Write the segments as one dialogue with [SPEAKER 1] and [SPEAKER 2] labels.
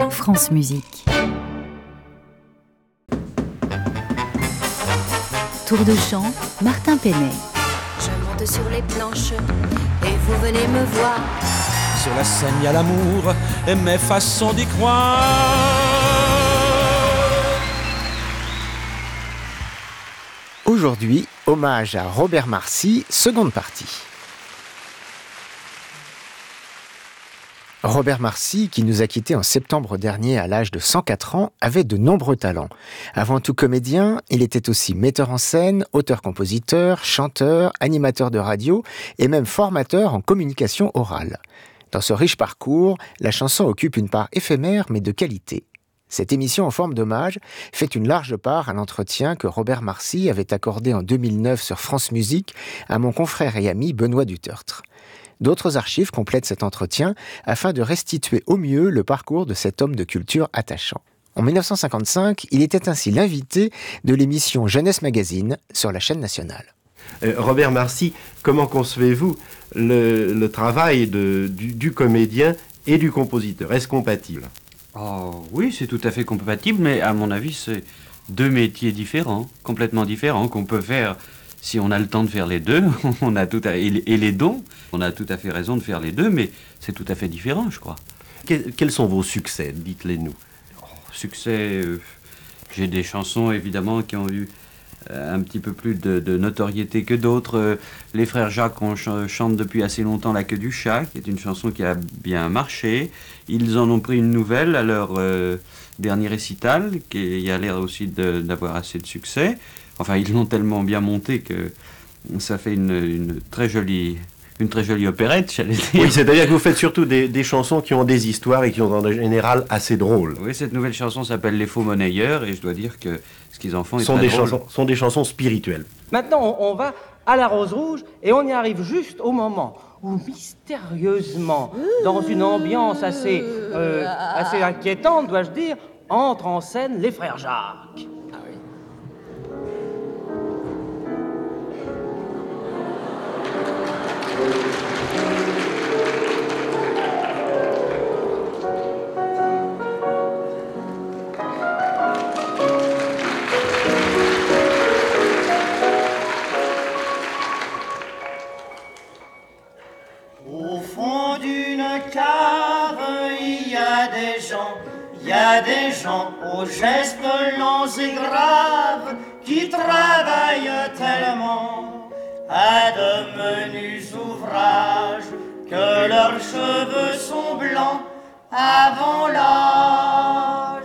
[SPEAKER 1] France Musique. Tour de chant, Martin Penet.
[SPEAKER 2] Je monte sur les planches et vous venez me voir.
[SPEAKER 3] Sur la scène, il y a l'amour et mes façons d'y croire.
[SPEAKER 4] Aujourd'hui, hommage à Robert Marcy, seconde partie. Robert Marcy, qui nous a quittés en septembre dernier à l'âge de 104 ans, avait de nombreux talents. Avant tout comédien, il était aussi metteur en scène, auteur-compositeur, chanteur, animateur de radio et même formateur en communication orale. Dans ce riche parcours, la chanson occupe une part éphémère mais de qualité. Cette émission en forme d'hommage fait une large part à l'entretien que Robert Marcy avait accordé en 2009 sur France Musique à mon confrère et ami Benoît Dutertre. D'autres archives complètent cet entretien afin de restituer au mieux le parcours de cet homme de culture attachant. En 1955, il était ainsi l'invité de l'émission Jeunesse Magazine sur la chaîne nationale.
[SPEAKER 5] Robert Marcy, comment concevez-vous le travail du comédien et du compositeur? Est-ce compatible?
[SPEAKER 6] Oh, oui, c'est tout à fait compatible, mais à mon avis, c'est deux métiers différents, complètement différents, qu'on peut faire si on a le temps de faire les deux. On a et les dons, on a tout à fait raison de faire les deux, mais c'est tout à fait différent, je crois.
[SPEAKER 5] Quels sont vos succès? Dites-les-nous.
[SPEAKER 6] Succès, j'ai des chansons, évidemment, qui ont eu un petit peu plus de notoriété que d'autres. Les frères Jacques, on chante depuis assez longtemps La queue du chat, qui est une chanson qui a bien marché. Ils en ont pris une nouvelle à leur dernier récital, qui a l'air aussi d'avoir assez de succès. Enfin, ils l'ont tellement bien monté que ça fait une très jolie opérette, j'allais dire.
[SPEAKER 5] Oui, c'est-à-dire que vous faites surtout des chansons qui ont des histoires et qui sont en général assez drôles.
[SPEAKER 6] Oui, cette nouvelle chanson s'appelle Les Faux Monnayeurs, et je dois dire que ce qu'ils en font est
[SPEAKER 5] sont
[SPEAKER 6] très drôle.
[SPEAKER 5] sont des chansons spirituelles.
[SPEAKER 7] Maintenant, on va à la Rose Rouge, et on y arrive juste au moment où, mystérieusement, dans une ambiance assez inquiétante, dois-je dire, entrent en scène les frères Jacques.
[SPEAKER 8] Au fond d'une cave, il y a des gens aux gestes lents et graves qui travaillent tellement à de menus ouvrages que leurs cheveux sont blancs avant l'âge.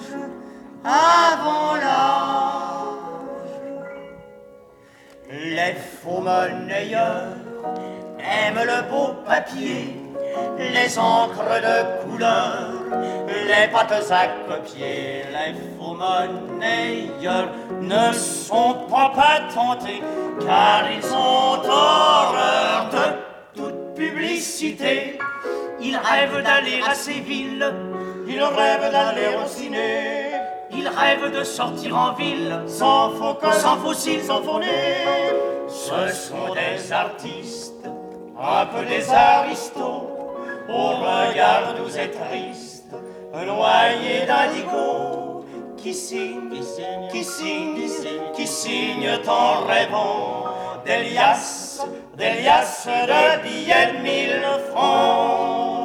[SPEAKER 8] Les faux monnayeurs aiment le beau papier, les encres de couleur, les pâtes à copier. Les faux monnayeurs ne sont pas patentés, car ils ont horreur de toute publicité. Ils rêvent d'aller à Séville, ils rêvent d'aller au ciné, ils rêvent de sortir en ville, sans faux col, sans faux cils, sans faux nez. Ce sont des artistes, un peu des aristos, au regard doux et triste, noyés d'indigo, qui signent en rêvant des liasses de billets de 1000 francs.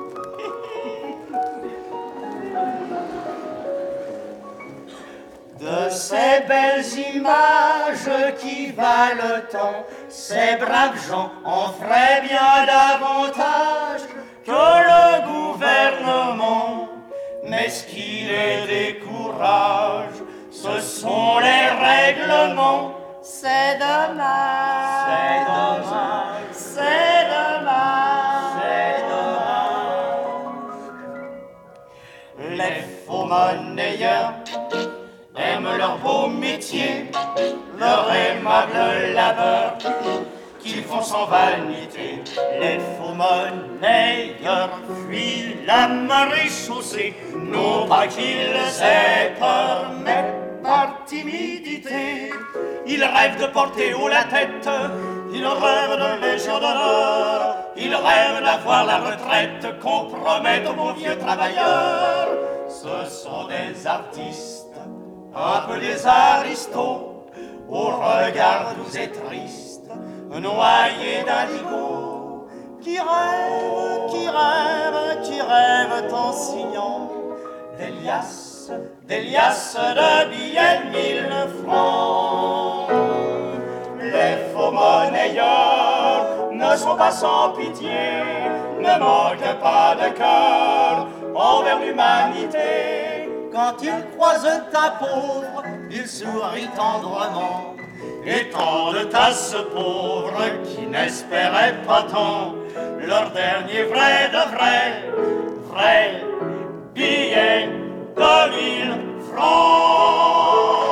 [SPEAKER 8] De ces belles images qui valent tant, ces braves gens en feraient bien davantage que le gouvernement. Mais ce qui les décourage, ce sont les règlements. C'est dommage, c'est dommage, c'est dommage, c'est dommage. Les faux monnayeurs aiment leur beau métier, leur aimable labeur qu'ils font sans vanité. Les faux monnayeurs fuient la marée chaussée, non pas qu'ils aient peur, mais par timidité. Ils rêvent de porter haut la tête, ils rêvent de légion d'honneur, ils rêvent d'avoir la retraite qu'on promette aux bons vieux travailleurs. Ce sont des artistes, un peu des aristos, au regard doux et triste, noyés d'indigo, qui rêvent, qui rêvent, qui rêvent en signant des liasses de billets de 1000 francs. Les faux monnayeurs ne sont pas sans pitié, ne manquent pas de cœur envers l'humanité. Quand ils croisent un pauvre, ils sourient tendrement et tendent à ce pauvre qui n'espérait pas tant leur dernier vrai de vrai billet de 1000 francs.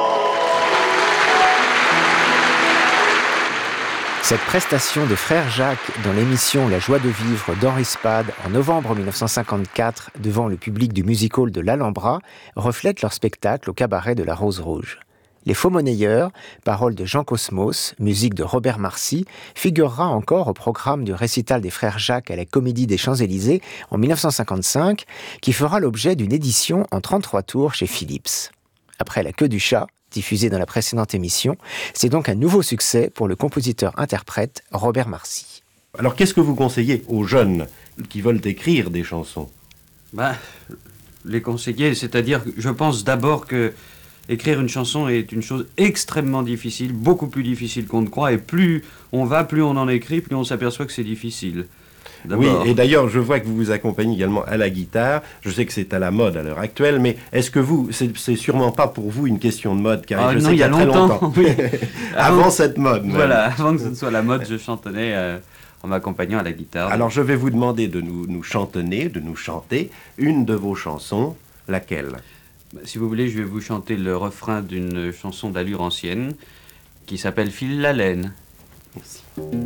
[SPEAKER 4] Cette prestation des frères Jacques dans l'émission La joie de vivre d'Henri Spad en novembre 1954 devant le public du music-hall de l'Alhambra reflète leur spectacle au cabaret de la Rose Rouge. Les faux monnayeurs, paroles de Jean Cosmos, musique de Robert Marcy, figurera encore au programme du récital des frères Jacques à la Comédie des Champs-Élysées en 1955, qui fera l'objet d'une édition en 33 tours chez Philips. Après La queue du chat, diffusé dans la précédente émission, c'est donc un nouveau succès pour le compositeur-interprète Robert Marcy.
[SPEAKER 5] Alors qu'est-ce que vous conseillez aux jeunes qui veulent écrire des chansons ?
[SPEAKER 6] Les conseiller, c'est-à-dire, je pense d'abord que écrire une chanson est une chose extrêmement difficile, beaucoup plus difficile qu'on ne croit, et plus on va, plus on en écrit, plus on s'aperçoit que c'est difficile. D'abord.
[SPEAKER 5] Oui, et d'ailleurs, je vois que vous vous accompagnez également à la guitare. Je sais que c'est à la mode à l'heure actuelle, mais est-ce que c'est sûrement pas pour vous une question de mode, car je sais qu'il y a très longtemps.
[SPEAKER 6] Oui.
[SPEAKER 5] Avant cette mode. Même.
[SPEAKER 6] Voilà, avant que ce ne soit la mode, je chantonnais en m'accompagnant à la guitare.
[SPEAKER 5] Alors, je vais vous demander de nous chanter une de vos chansons. Laquelle ?
[SPEAKER 6] Si vous voulez, je vais vous chanter le refrain d'une chanson d'allure ancienne qui s'appelle « File la laine ».
[SPEAKER 5] Merci.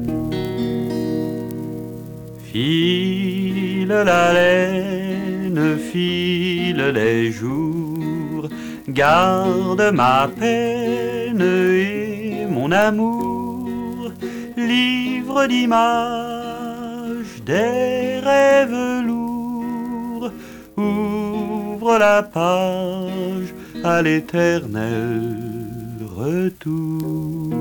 [SPEAKER 6] File la laine, file les jours, garde ma peine et mon amour, livre d'images des rêves lourds, ouvre la page à l'éternel retour.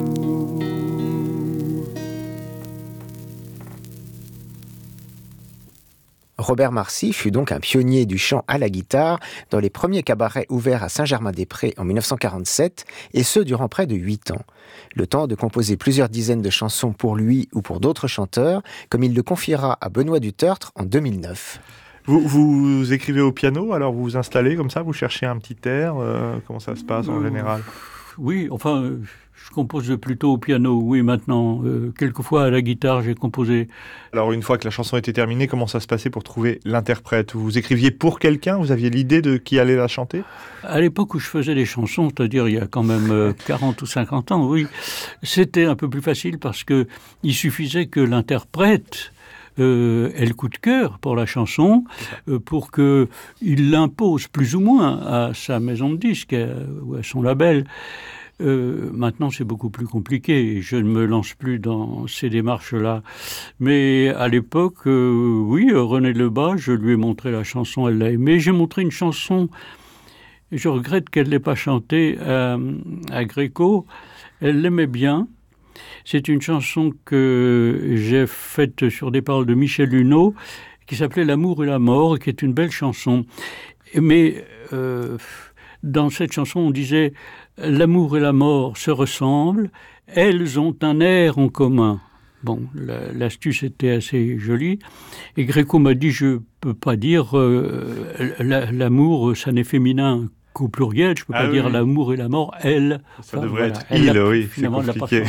[SPEAKER 4] Robert Marcy fut donc un pionnier du chant à la guitare dans les premiers cabarets ouverts à Saint-Germain-des-Prés en 1947, et ce durant près de 8 ans. Le temps de composer plusieurs dizaines de chansons pour lui ou pour d'autres chanteurs, comme il le confiera à Benoît Dutertre en 2009.
[SPEAKER 9] Vous écrivez au piano, alors vous vous installez comme ça, vous cherchez un petit air, comment ça se passe en général ?
[SPEAKER 10] Oui, enfin, je compose plutôt au piano, oui, maintenant. Quelquefois, à la guitare, j'ai composé.
[SPEAKER 9] Alors, une fois que la chanson était terminée, comment ça se passait pour trouver l'interprète ? Vous écriviez pour quelqu'un ? Vous aviez l'idée de qui allait la chanter ?
[SPEAKER 10] À l'époque où je faisais des chansons, c'est-à-dire il y a quand même 40 ou 50 ans, oui, c'était un peu plus facile parce qu'il suffisait que l'interprète ait le coup de cœur pour la chanson, pour qu'il l'impose plus ou moins à sa maison de disques ou à son label. Maintenant, c'est beaucoup plus compliqué. Je ne me lance plus dans ces démarches-là. Mais à l'époque, oui, René Lebas, je lui ai montré la chanson, elle l'a aimée. J'ai montré une chanson, je regrette qu'elle ne l'ait pas chantée à Gréco. Elle l'aimait bien. C'est une chanson que j'ai faite sur des paroles de Michel Luneau, qui s'appelait « L'amour et la mort », qui est une belle chanson. Mais dans cette chanson, on disait « L'amour et la mort se ressemblent, elles ont un air en commun ». Bon, l'astuce était assez jolie. Et Gréco m'a dit « Je ne peux pas dire l'amour, ça n'est féminin qu'au pluriel, je ne peux pas dire l'amour et la mort, elle. »
[SPEAKER 9] Ça devrait être il, oui, c'est compliqué.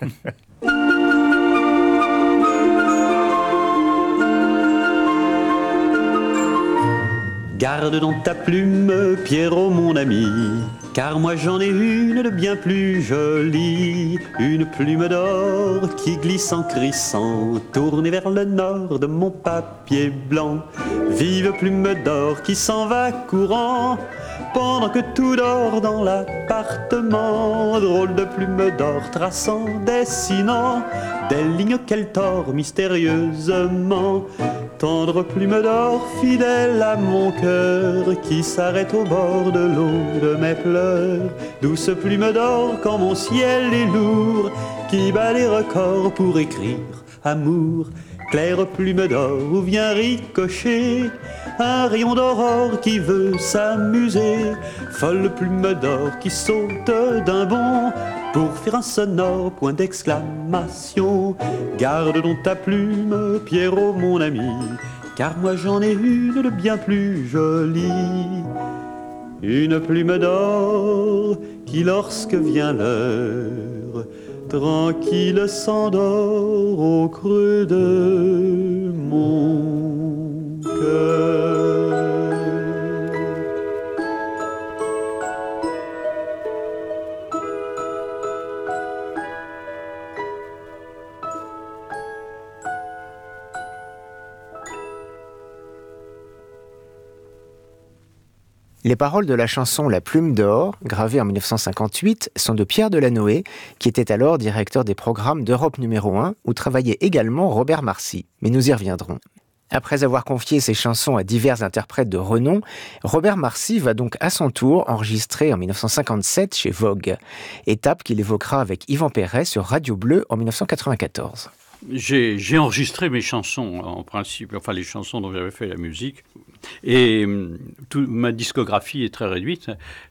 [SPEAKER 11] Garde dans ta plume, Pierrot mon ami, car moi j'en ai une de bien plus jolie, une plume d'or qui glisse en crissant, tournée vers le nord de mon papier blanc. Vive plume d'or qui s'en va courant, pendant que tout dort dans l'appartement. Drôle de plume d'or traçant, dessinant, des lignes qu'elle tord mystérieusement. Tendre plume d'or, fidèle à mon cœur, qui s'arrête au bord de l'eau de mes pleurs. Douce plume d'or quand mon ciel est lourd, qui bat les records pour écrire amour. Claire plume d'or où vient ricocher un rayon d'aurore qui veut s'amuser. Folle plume d'or qui saute d'un bond pour faire un sonore point d'exclamation. Garde donc ta plume, Pierrot mon ami, car moi j'en ai une de bien plus jolie. Une plume d'or qui lorsque vient l'heure, tranquille s'endort au creux de mon cœur.
[SPEAKER 4] Les paroles de la chanson La Plume d'Or, gravée en 1958, sont de Pierre Delanoë, qui était alors directeur des programmes d'Europe numéro 1, où travaillait également Robert Marcy. Mais nous y reviendrons. Après avoir confié ses chansons à divers interprètes de renom, Robert Marcy va donc à son tour enregistrer en 1957 chez Vogue, étape qu'il évoquera avec Yvan Perret sur Radio Bleu en 1994.
[SPEAKER 10] J'ai enregistré mes chansons, en principe, enfin les chansons dont j'avais fait la musique, et ma discographie est très réduite.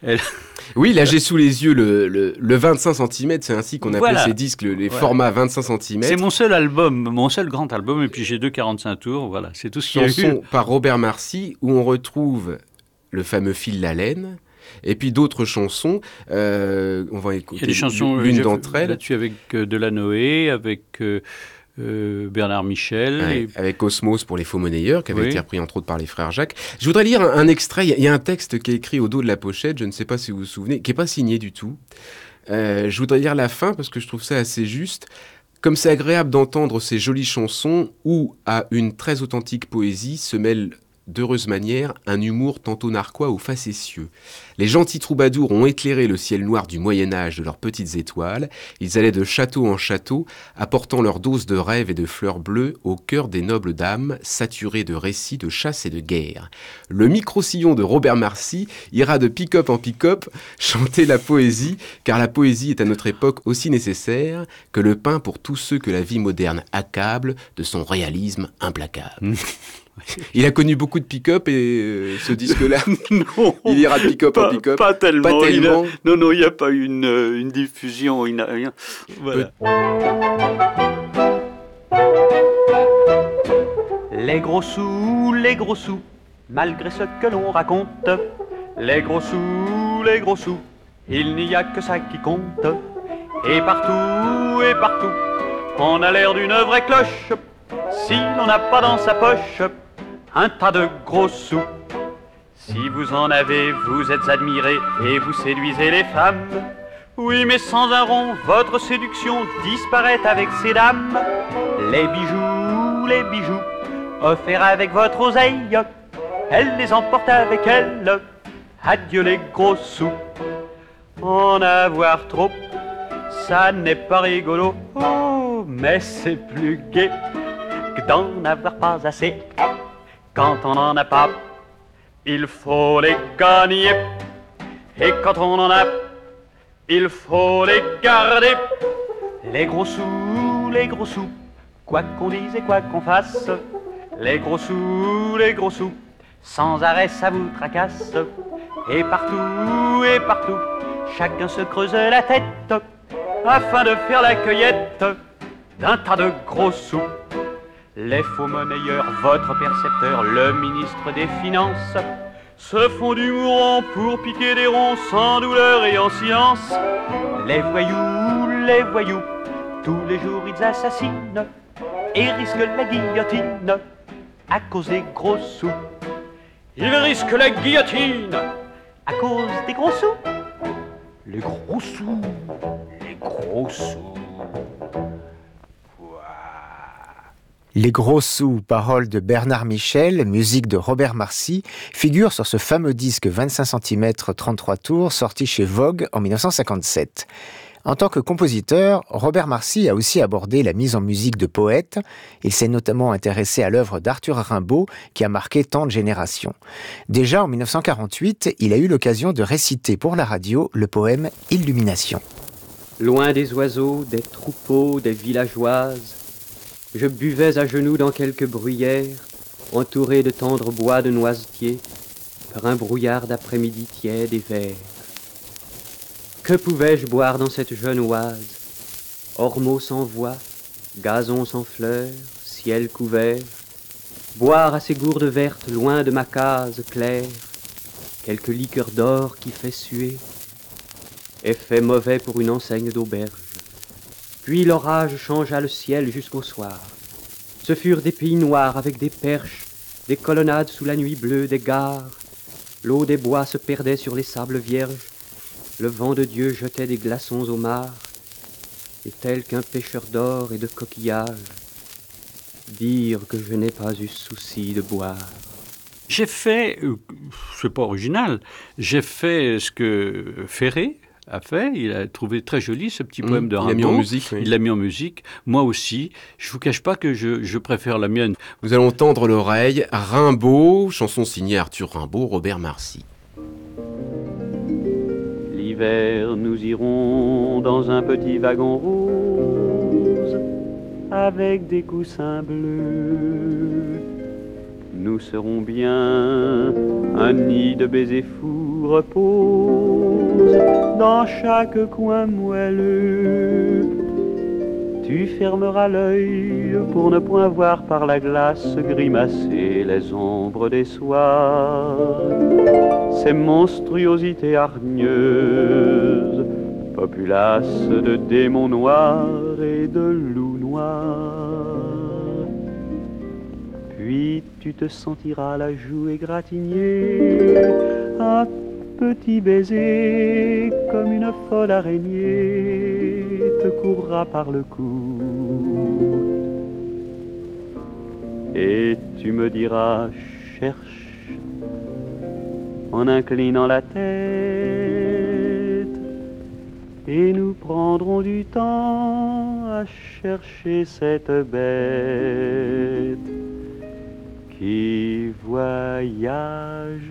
[SPEAKER 12] Oui, là j'ai sous les yeux le 25 cm, c'est ainsi qu'on appelait ces disques, les formats 25 cm.
[SPEAKER 10] C'est mon seul album, mon seul grand album, et puis j'ai 2 45 tours, voilà, c'est tout ce qu'il y a eu.
[SPEAKER 12] Chansons par Robert Marcy, où on retrouve le fameux Fil la laine, et puis d'autres chansons, on va écouter l'une d'entre elles.
[SPEAKER 10] Là-dessus avec Delanoë, avec Bernard Michel.
[SPEAKER 12] Ouais, avec Osmose pour les faux monnayeurs, qui avait été repris entre autres par les frères Jacques. Je voudrais lire un extrait, il y a un texte qui est écrit au dos de la pochette, je ne sais pas si vous vous souvenez, qui n'est pas signé du tout. Je voudrais lire la fin parce que je trouve ça assez juste. Comme c'est agréable d'entendre ces jolies chansons où, à une très authentique poésie, se mêle d'heureuse manière un humour tantôt narquois ou facétieux. Les gentils troubadours ont éclairé le ciel noir du Moyen-Âge de leurs petites étoiles. Ils allaient de château en château, apportant leur dose de rêves et de fleurs bleues au cœur des nobles dames, saturées de récits de chasse et de guerre. Le micro-sillon de Robert Marcy ira de pick-up en pick-up chanter la poésie, car la poésie est à notre époque aussi nécessaire que le pain pour tous ceux que la vie moderne accable de son réalisme implacable. Il a connu beaucoup de pick-up et ce disque-là, il ira de pick-up en pick-up.
[SPEAKER 10] Pas tellement.
[SPEAKER 12] Non,
[SPEAKER 10] il n'y a pas eu une diffusion. Il n'a rien. Voilà.
[SPEAKER 13] Les gros sous, malgré ce que l'on raconte. Les gros sous, il n'y a que ça qui compte. Et partout, on a l'air d'une vraie cloche. Si l'on n'a pas dans sa poche un tas de gros sous. Si vous en avez, vous êtes admiré et vous séduisez les femmes. Oui, mais sans un rond, votre séduction disparaît avec ces dames. Les bijoux, offerts avec votre oseille, elle les emporte avec elle. Adieu les gros sous. En avoir trop, ça n'est pas rigolo. Oh, mais c'est plus gai que d'en avoir pas assez. Quand on n'en a pas, il faut les gagner. Et quand on en a, il faut les garder. Les gros sous, quoi qu'on dise et quoi qu'on fasse. Les gros sous, sans arrêt ça vous tracasse. Et partout, chacun se creuse la tête afin de faire la cueillette d'un tas de gros sous. Les faux monnayeurs, votre percepteur, le ministre des Finances, se font du mourant pour piquer des ronds sans douleur et en silence. Les voyous, tous les jours ils assassinent et risquent la guillotine à cause des gros sous. Ils risquent la guillotine à cause des gros sous. Les gros sous, les gros sous.
[SPEAKER 4] Les gros sous, paroles de Bernard Michel, musique de Robert Marcy, figurent sur ce fameux disque 25 cm 33 tours sorti chez Vogue en 1957. En tant que compositeur, Robert Marcy a aussi abordé la mise en musique de poètes. Il s'est notamment intéressé à l'œuvre d'Arthur Rimbaud, qui a marqué tant de générations. Déjà en 1948, il a eu l'occasion de réciter pour la radio le poème « Illumination ».
[SPEAKER 14] Loin des oiseaux, des troupeaux, des villageoises, je buvais à genoux dans quelques bruyères, entouré de tendres bois de noisetiers, par un brouillard d'après-midi tiède et vert. Que pouvais-je boire dans cette jeune oise? Ormeaux sans voix, gazon sans fleurs, ciel couvert. Boire à ces gourdes vertes loin de ma case claire, quelque liqueur d'or qui fait suer. Effet mauvais pour une enseigne d'auberge. Puis l'orage changea le ciel jusqu'au soir. Ce furent des pays noirs avec des perches, des colonnades sous la nuit bleue des gares. L'eau des bois se perdait sur les sables vierges. Le vent de Dieu jetait des glaçons au mar, et tel qu'un pêcheur d'or et de coquillages, dire que je n'ai pas eu souci de boire.
[SPEAKER 10] J'ai fait, c'est pas original, j'ai fait ce que Ferré a fait. Il a trouvé très joli ce petit poème de Rimbaud.
[SPEAKER 12] Il l'a mis en musique. Oui.
[SPEAKER 10] Il l'a mis en musique. Moi aussi. Je vous cache pas que je préfère la mienne.
[SPEAKER 12] Nous allons tendre l'oreille. Rimbaud, chanson signée Arthur Rimbaud, Robert Marcy.
[SPEAKER 13] L'hiver, nous irons dans un petit wagon rose avec des coussins bleus. Nous serons bien, un nid de baisers fous repose dans chaque coin moelleux. Tu fermeras l'œil pour ne point voir par la glace grimacer les ombres des soirs, ces monstruosités hargneuses, populaces de démons noirs et de loups noirs. Puis tu te sentiras la joue égratignée, un petit baiser comme une folle araignée te courra par le cou. Et tu me diras, cherche, en inclinant la tête, et nous prendrons du temps à chercher cette bête qui voyage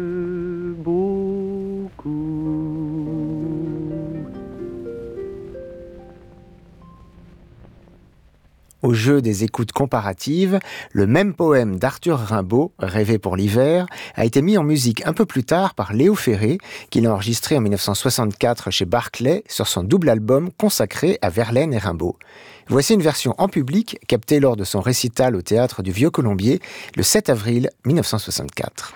[SPEAKER 13] beaucoup.
[SPEAKER 4] Au jeu des écoutes comparatives, le même poème d'Arthur Rimbaud, Rêver pour l'hiver, a été mis en musique un peu plus tard par Léo Ferré, qu'il a enregistré en 1964 chez Barclay sur son double album consacré à Verlaine et Rimbaud. Voici une version en public captée lors de son récital au Théâtre du Vieux-Colombier le 7 avril 1964.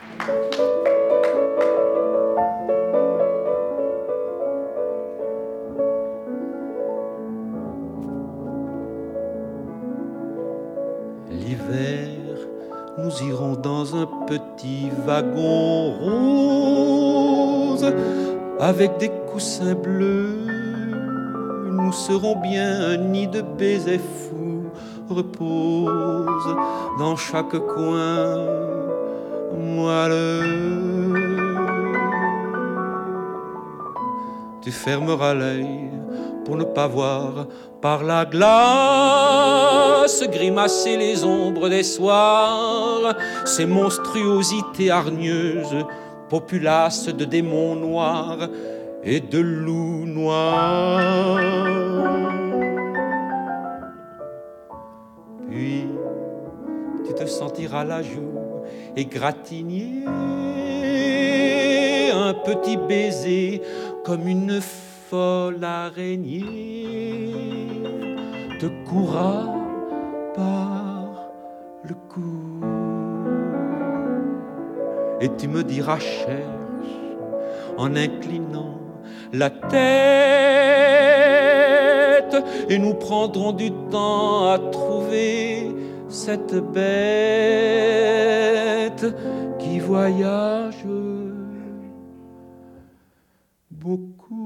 [SPEAKER 3] L'hiver, nous irons dans un petit wagon rose avec des coussins bleus. Nous serons bien un nid de baisers fous repose dans chaque coin moelleux. Tu fermeras l'œil pour ne pas voir par la glace grimacer les ombres des soirs, ces monstruosités hargneuses, populaces de démons noirs et de loups noirs. Puis tu te sentiras la joue égratigner, un petit baiser comme une folle araignée te courra par le cou. Et tu me diras cherche en inclinant la tête, et nous prendrons du temps à trouver cette bête qui voyage beaucoup.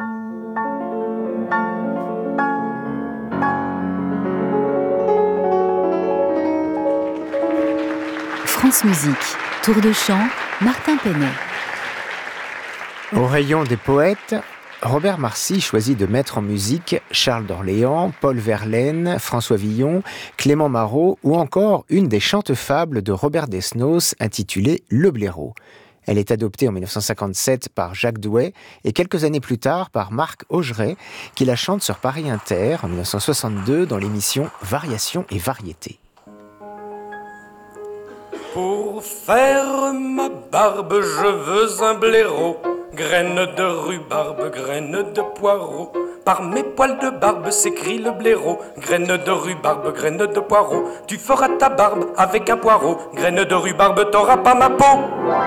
[SPEAKER 1] France Musique, Tour de chant, Martin Penet.
[SPEAKER 4] Au rayon des poètes, Robert Marcy choisit de mettre en musique Charles d'Orléans, Paul Verlaine, François Villon, Clément Marot ou encore une des chantes-fables de Robert Desnos intitulée Le Blaireau. Elle est adoptée en 1957 par Jacques Douai et quelques années plus tard par Marc Augeret, qui la chante sur Paris Inter en 1962 dans l'émission Variations et Variétés.
[SPEAKER 15] Pour faire ma barbe, je veux un blaireau, graines de rhubarbe, graines de poireau. Par mes poils de barbe s'écrit le blaireau, graines de rhubarbe, graines de poireau. Tu feras ta barbe avec un poireau, graines de rhubarbe, t'auras pas ma peau.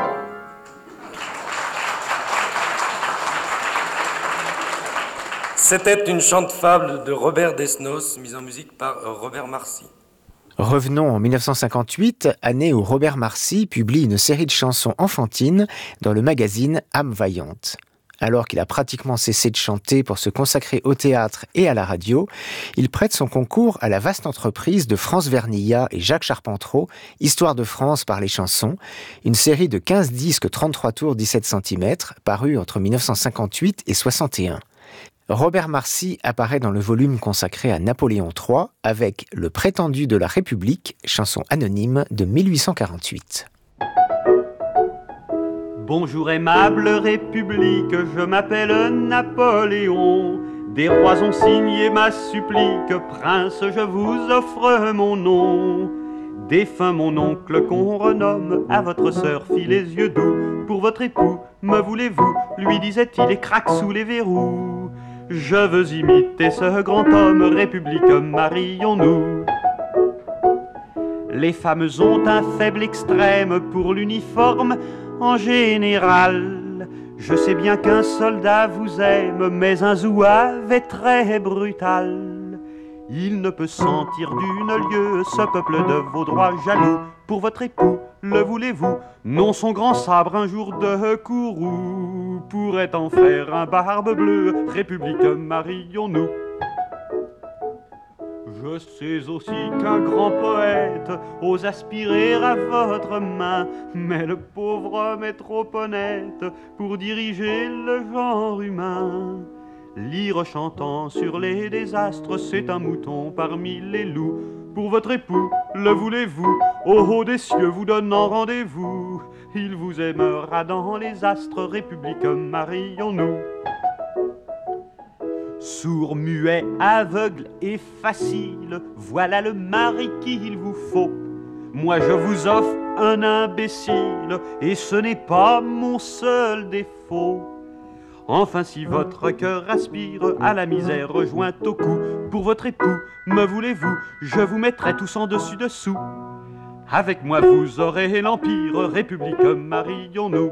[SPEAKER 15] C'était une chante-fable de Robert Desnos, mise en musique par Robert Marcy.
[SPEAKER 4] Revenons en 1958, année où Robert Marcy publie une série de chansons enfantines dans le magazine Âme Vaillante. Alors qu'il a pratiquement cessé de chanter pour se consacrer au théâtre et à la radio, il prête son concours à la vaste entreprise de France Vernillat et Jacques Charpentreau, Histoire de France par les chansons, une série de 15 disques 33 tours 17 cm, parus entre 1958 et 61. Robert Marcy apparaît dans le volume consacré à Napoléon III avec Le prétendu de la République, chanson anonyme de 1848.
[SPEAKER 11] Bonjour aimable République, je m'appelle Napoléon. Des rois ont signé ma supplique, prince, je vous offre mon nom. Défunt mon oncle qu'on renomme, à votre sœur fit les yeux doux. Pour votre époux, me voulez-vous, lui disait-il et craque sous les verrous. Je veux imiter ce grand homme, République, marions-nous. Les femmes ont un faible extrême pour l'uniforme en général. Je sais bien qu'un soldat vous aime, mais un zouave est très brutal. Il ne peut sentir d'une lieue ce peuple de Vaudois jaloux. Pour votre époux, le voulez-vous? Non, son grand sabre un jour de courroux pourrait en faire un barbe bleue. République, marions-nous. Je sais aussi qu'un grand poète ose aspirer à votre main, mais le pauvre homme est trop honnête pour diriger le genre humain. Lyre chantant sur les désastres, c'est un mouton parmi les loups. Pour votre époux, le voulez-vous? Au haut des cieux vous donnant rendez-vous. Il vous aimera dans les astres, République, marions-nous. Sourd, muet, aveugle et facile, voilà le mari qu'il vous faut. Moi je vous offre un imbécile, et ce n'est pas mon seul défaut. Enfin si votre cœur aspire à la misère rejoint au cou, pour votre époux, me voulez-vous? Je vous mettrai tous en dessus-dessous. Avec moi vous aurez l'empire, République, marions-nous.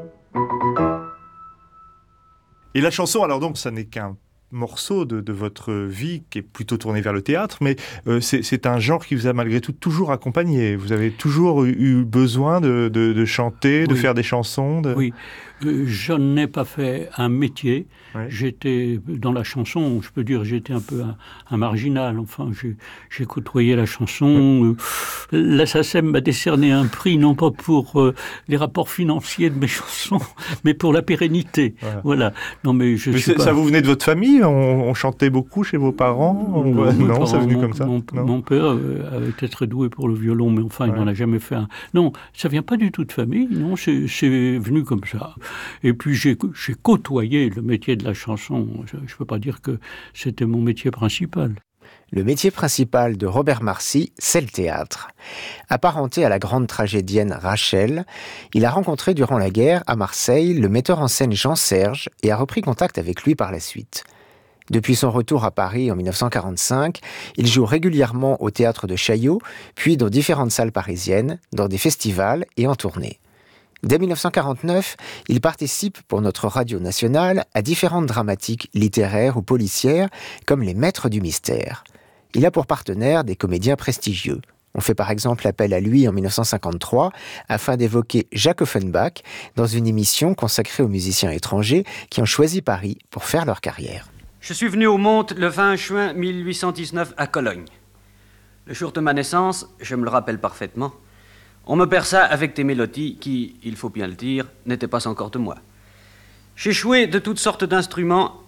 [SPEAKER 9] Et la chanson, alors donc, ça n'est qu'un morceau de votre vie qui est plutôt tourné vers le théâtre, mais c'est un genre qui vous a malgré tout toujours accompagné. Vous avez toujours eu besoin de chanter, oui, de faire des chansons.
[SPEAKER 10] Oui, je n'ai pas fait un métier. Oui. J'étais dans la chanson, je peux dire, j'étais un peu un marginal. Enfin, j'ai côtoyé la chanson. La SACEM m'a décerné un prix, non pas pour les rapports financiers de mes chansons, mais pour la pérennité. Voilà. Non, mais
[SPEAKER 9] ça vous venait de votre famille? On chantait beaucoup chez vos parents? Non, ça venu comme ça?
[SPEAKER 10] Mon père avait été très doué pour le violon, mais enfin, il n'en a jamais fait un. Non, ça vient pas du tout de famille, non, c'est venu comme ça. Et puis, j'ai côtoyé le métier de la chanson. Je ne peux pas dire que c'était mon métier principal.
[SPEAKER 4] Le métier principal de Robert Marcy, c'est le théâtre. Apparenté à la grande tragédienne Rachel, il a rencontré durant la guerre, à Marseille, le metteur en scène Jean Serge et a repris contact avec lui par la suite. Depuis son retour à Paris en 1945, il joue régulièrement au théâtre de Chaillot, puis dans différentes salles parisiennes, dans des festivals et en tournée. Dès 1949, il participe pour notre radio nationale à différentes dramatiques littéraires ou policières, comme Les Maîtres du Mystère. Il a pour partenaire des comédiens prestigieux. On fait par exemple appel à lui en 1953 afin d'évoquer Jacques Offenbach dans une émission consacrée aux musiciens étrangers qui ont choisi Paris pour faire leur carrière.
[SPEAKER 16] Je suis venu au Monde le 20 juin 1819 à Cologne. Le jour de ma naissance, je me le rappelle parfaitement, on me berça avec des mélodies qui, il faut bien le dire, n'étaient pas encore de moi. J'ai joué de toutes sortes d'instruments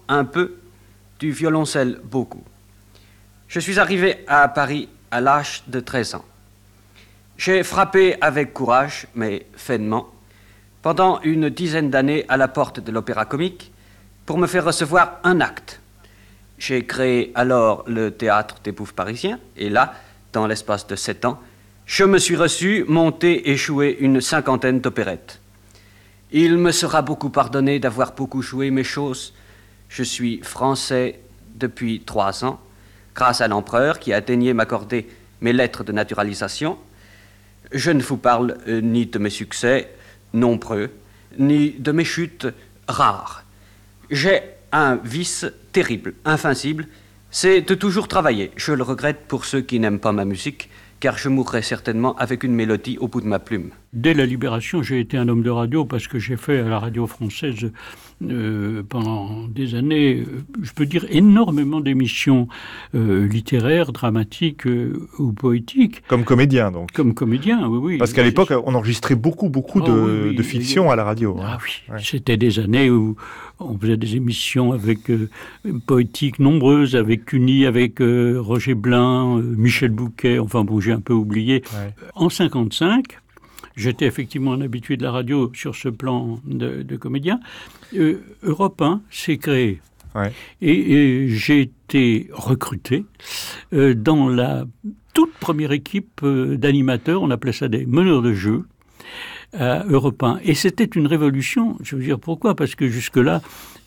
[SPEAKER 16] un peu, du violoncelle beaucoup. Je suis arrivé à Paris à l'âge de 13 ans. J'ai frappé avec courage, mais fainement, pendant une dizaine d'années à la porte de l'Opéra Comique pour me faire recevoir un acte. J'ai créé alors le Théâtre des Bouffes parisiens, et là, dans l'espace de 7 ans, je me suis reçu, monté et joué une 50aine d'opérettes. Il me sera beaucoup pardonné d'avoir beaucoup joué mes choses. Je suis français depuis 3 ans, grâce à l'empereur qui a daigné m'accorder mes lettres de naturalisation. Je ne vous parle ni de mes succès nombreux, ni de mes chutes rares. J'ai un vice terrible, invincible, c'est de toujours travailler. Je le regrette pour ceux qui n'aiment pas ma musique, car je mourrai certainement avec une mélodie au bout de ma plume.
[SPEAKER 10] Dès la Libération, j'ai été un homme de radio parce que j'ai fait à la radio française pendant des années, je peux dire, énormément d'émissions littéraires, dramatiques ou poétiques.
[SPEAKER 9] Comme comédien, donc.
[SPEAKER 10] Comme comédien, oui, oui.
[SPEAKER 9] Parce qu'à l'époque, on enregistrait beaucoup de fiction à la radio.
[SPEAKER 10] Ah oui, ouais. C'était des années où on faisait des émissions avec poétiques nombreuses, avec Cuny, avec Roger Blin, Michel Bouquet, enfin bon, j'ai un peu oublié. Ouais. En 1955, j'étais effectivement un habitué de la radio sur ce plan de comédien. Europe 1 s'est créé. Ouais. Et j'ai été recruté dans la toute première équipe d'animateurs, on appelait ça des meneurs de jeu, à Europe 1. Et c'était une révolution, je veux dire pourquoi ? Parce que jusque-là,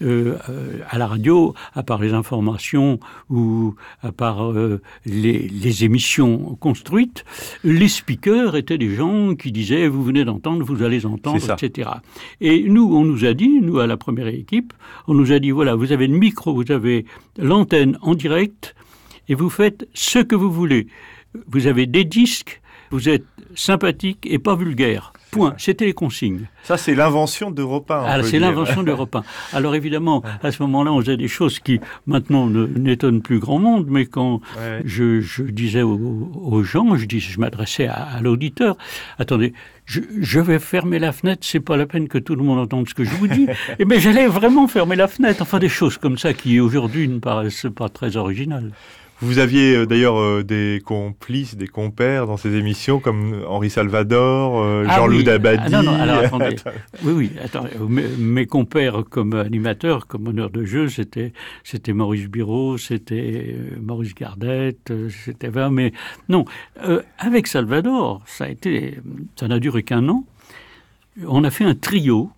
[SPEAKER 10] à la radio, à part les informations ou à part les émissions construites, les speakers étaient des gens qui disaient « vous venez d'entendre, vous allez entendre », etc. Et nous, on nous a dit, nous à la première équipe, on nous a dit « voilà, vous avez le micro, vous avez l'antenne en direct et vous faites ce que vous voulez. Vous avez des disques, vous êtes sympathique et pas vulgaire. » Point. C'était les consignes.
[SPEAKER 9] Ça, c'est l'invention d'Europe 1.
[SPEAKER 10] Ah, c'est l'invention d'Europe 1. Alors évidemment, à ce moment-là, on faisait des choses qui, maintenant, n'étonnent plus grand monde, mais quand je disais aux gens, je m'adressais à l'auditeur, attendez, je vais fermer la fenêtre, c'est pas la peine que tout le monde entende ce que je vous dis. Et bien, j'allais vraiment fermer la fenêtre. Enfin, des choses comme ça qui, aujourd'hui, ne paraissent pas très originales.
[SPEAKER 9] Vous aviez d'ailleurs des complices, des compères dans ces émissions comme Henri Salvador, Jean-Loup Dabadi.
[SPEAKER 10] Non, alors attendez. Oui, attendez. Mes compères comme animateurs, comme meneurs de jeu, c'était Maurice Biraud, c'était Maurice Gardette, c'était 20. Mais non, avec Salvador, ça n'a duré qu'1 an. On a fait un trio.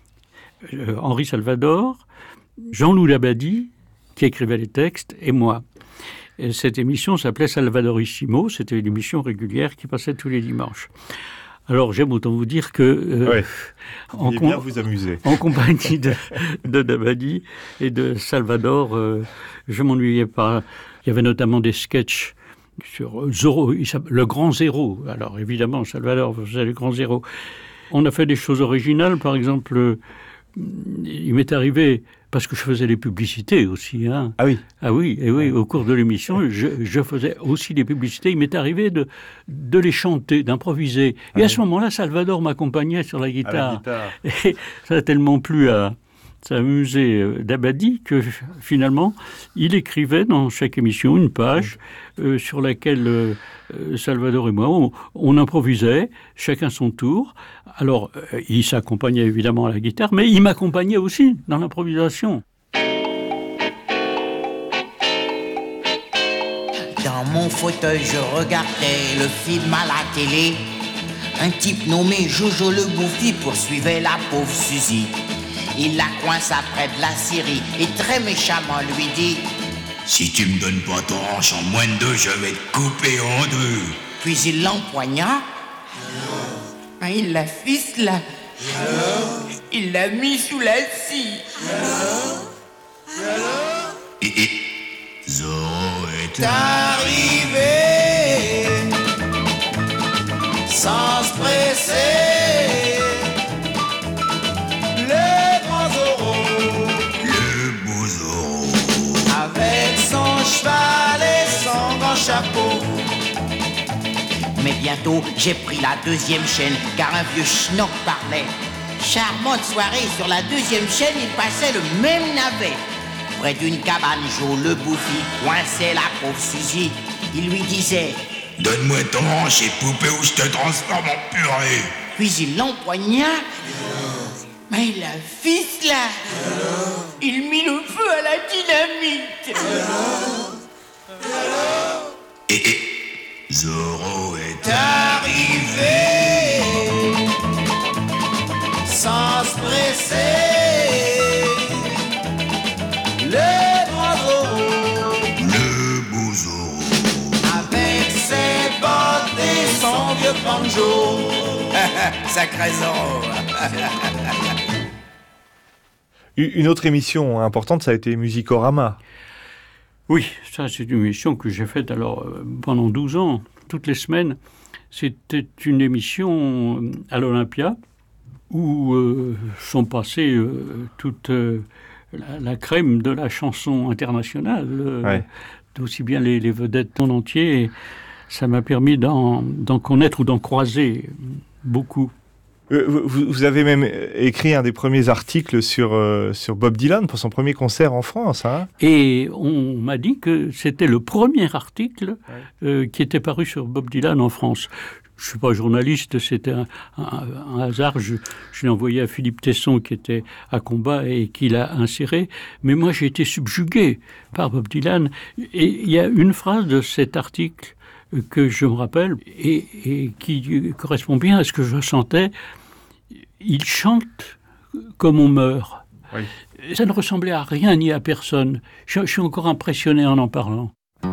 [SPEAKER 10] Henri Salvador, Jean-Loup Dabadi, qui écrivait les textes, et moi. Et cette émission s'appelait Salvadorissimo, c'était une émission régulière qui passait tous les dimanches. Alors j'aime autant vous dire que
[SPEAKER 9] bien vous amuser.
[SPEAKER 10] En compagnie de Dabadi et de Salvador, je m'ennuyais pas. Il y avait notamment des sketchs sur Zorro, le grand zéro. Alors évidemment, Salvador faisait le grand zéro. On a fait des choses originales, par exemple, il m'est arrivé, parce que je faisais les publicités aussi. Hein.
[SPEAKER 9] Ah oui.
[SPEAKER 10] Ah oui, et oui, au cours de l'émission, je faisais aussi des publicités. Il m'est arrivé de les chanter, d'improviser. Et à ce moment-là, Salvador m'accompagnait sur la guitare. Et ça a tellement plu ça a amusé Dabadi que finalement, il écrivait dans chaque émission une page sur laquelle Salvador et moi, on improvisait, chacun son tour. Alors, il s'accompagnait évidemment à la guitare, mais il m'accompagnait aussi dans l'improvisation.
[SPEAKER 17] Dans mon fauteuil, je regardais le film à la télé. Un type nommé Jojo le Bouffi poursuivait la pauvre Suzy. Il la coince près de la Syrie et très méchamment lui dit:
[SPEAKER 18] si tu me donnes pas ton hanche en moins de 2, je vais te couper en 2.
[SPEAKER 17] Puis il l'empoigna. Il la ficela. Il l'a mis sous la scie.
[SPEAKER 18] Et Zorro est
[SPEAKER 17] arrivé sans se presser. Chapeau. Mais bientôt, j'ai pris la 2e chaîne, car un vieux schnock parlait. Charmante soirée, sur la 2e chaîne, il passait le même navet. près d'une cabane, Joe le bouffi coinçait la pauvre Suzy. Il lui disait:
[SPEAKER 18] donne-moi ton hanche et poupée ou je te transforme en purée.
[SPEAKER 17] Puis il l'empoigna. Mais la fils là, il mit le feu à la dynamite.
[SPEAKER 18] Et Zorro est arrivé
[SPEAKER 8] sans se presser. Le grand Zorro,
[SPEAKER 18] le beau Zorro,
[SPEAKER 8] avec ses bottes et son vieux banjo.
[SPEAKER 18] Sacré Zorro.
[SPEAKER 9] Une autre émission importante, ça a été Musicorama.
[SPEAKER 10] Oui, ça c'est une émission que j'ai faite alors pendant 12 ans, toutes les semaines. C'était une émission à l'Olympia où sont passées toute la crème de la chanson internationale, aussi bien les vedettes du monde entier. Ça m'a permis d'en connaître ou d'en croiser beaucoup.
[SPEAKER 9] Vous avez même écrit un des premiers articles sur Bob Dylan pour son premier concert en France. Hein.
[SPEAKER 10] Et on m'a dit que c'était le premier article qui était paru sur Bob Dylan en France. Je ne suis pas journaliste, c'était un hasard. Je l'ai envoyé à Philippe Tesson qui était à Combat et qui l'a inséré. Mais moi, j'ai été subjugué par Bob Dylan. Et il y a une phrase de cet article que je me rappelle et qui correspond bien à ce que je sentais. Il chante comme on meurt. Oui. Ça ne ressemblait à rien ni à personne. Je suis encore impressionné en parlant.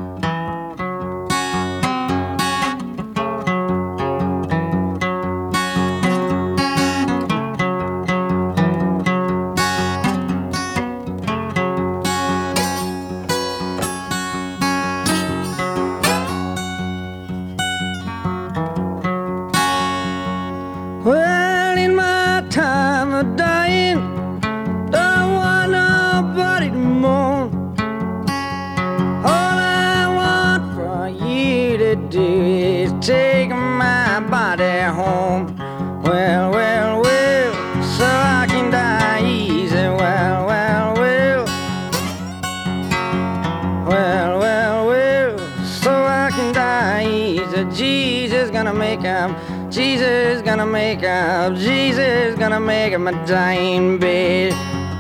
[SPEAKER 19] Jesus gonna make him a dying bed.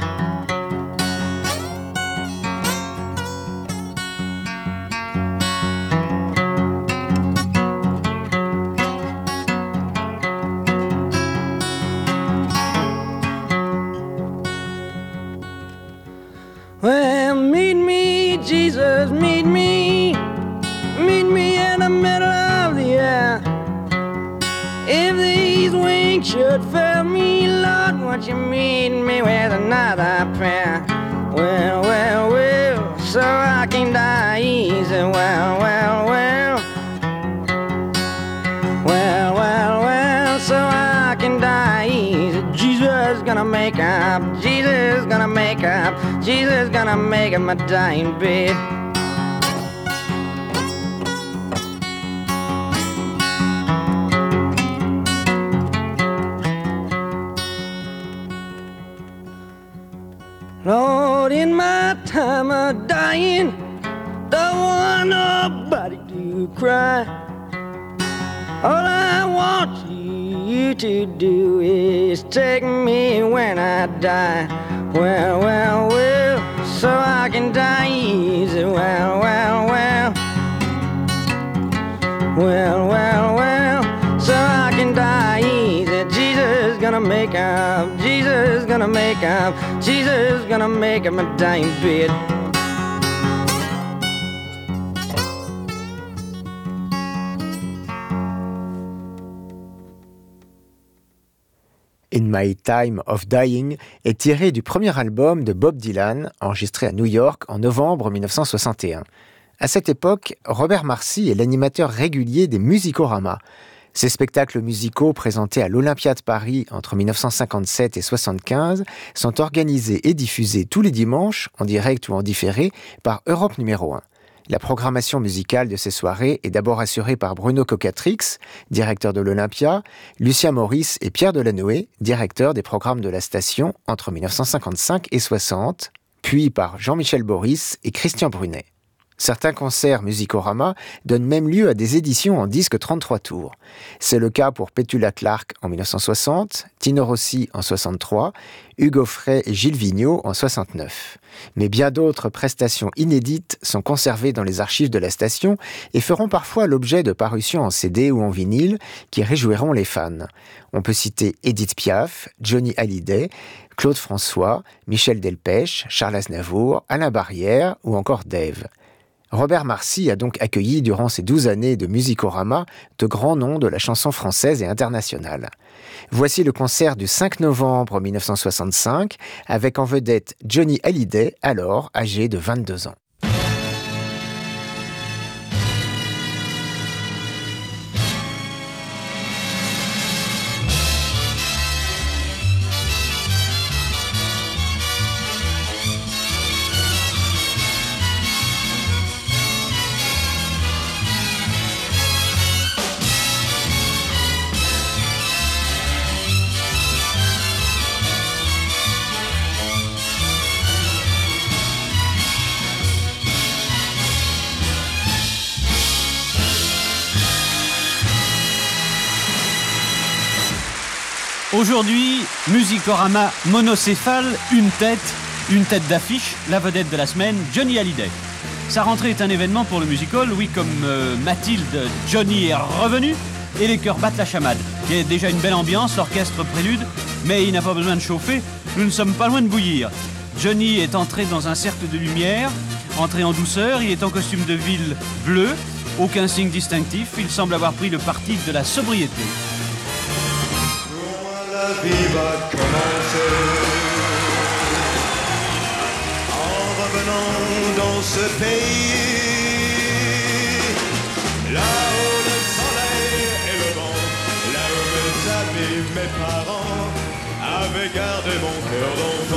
[SPEAKER 19] Well, meet me, Jesus, meet me in the middle of the air. If these wings should fail me, Lord, won't you meet me with another prayer? Well, well, well, so I can die easy. Well, well, well. Well, well, well, so I can die easy. Jesus gonna make up, Jesus gonna make up, Jesus gonna make up my dying bed. Lord, in my time of dying, don't want nobody to cry. All I want you to do is take me when I die. Well, well, well, so I can die easy. Well, well, well. Well, well, well, so I can die easy. Jesus gonna make up, Jesus gonna make up, Jesus gonna make up my dying bed.
[SPEAKER 4] In My Time of Dying est tiré du premier album de Bob Dylan, enregistré à New York en novembre 1961. À cette époque, Robert Marcy est l'animateur régulier des Musicorama. Ces spectacles musicaux présentés à l'Olympia de Paris entre 1957 et 1975 sont organisés et diffusés tous les dimanches, en direct ou en différé, par Europe numéro 1. La programmation musicale de ces soirées est d'abord assurée par Bruno Cocatrix, directeur de l'Olympia, Lucien Maurice et Pierre Delanoë, directeur des programmes de la station entre 1955 et 60, puis par Jean-Michel Boris et Christian Brunet. Certains concerts Musicorama donnent même lieu à des éditions en disque 33 tours. C'est le cas pour Petula Clark en 1960, Tino Rossi en 63, Hugo Frey et Gilles Vigneault en 69. Mais bien d'autres prestations inédites sont conservées dans les archives de la station et feront parfois l'objet de parutions en CD ou en vinyle qui réjouiront les fans. On peut citer Édith Piaf, Johnny Hallyday, Claude François, Michel Delpech, Charles Aznavour, Alain Barrière ou encore Dave. Robert Marcy a donc accueilli durant ces 12 années de Musicorama de grands noms de la chanson française et internationale. Voici le concert du 5 novembre 1965 avec en vedette Johnny Hallyday, alors âgé de 22 ans.
[SPEAKER 20] Aujourd'hui, Musicorama monocéphale, une tête d'affiche, la vedette de la semaine, Johnny Hallyday. Sa rentrée est un événement pour le musical, oui, comme Mathilde, Johnny est revenu et les chœurs battent la chamade. Il y a déjà une belle ambiance, l'orchestre prélude, mais il n'a pas besoin de chauffer, nous ne sommes pas loin de bouillir. Johnny est entré dans un cercle de lumière, entré en douceur, il est en costume de ville bleu, aucun signe distinctif, il semble avoir pris le parti de la sobriété.
[SPEAKER 21] La vie va commencer en revenant dans ce pays, là où le soleil et le vent, là où mes amis, mes parents avaient gardé mon cœur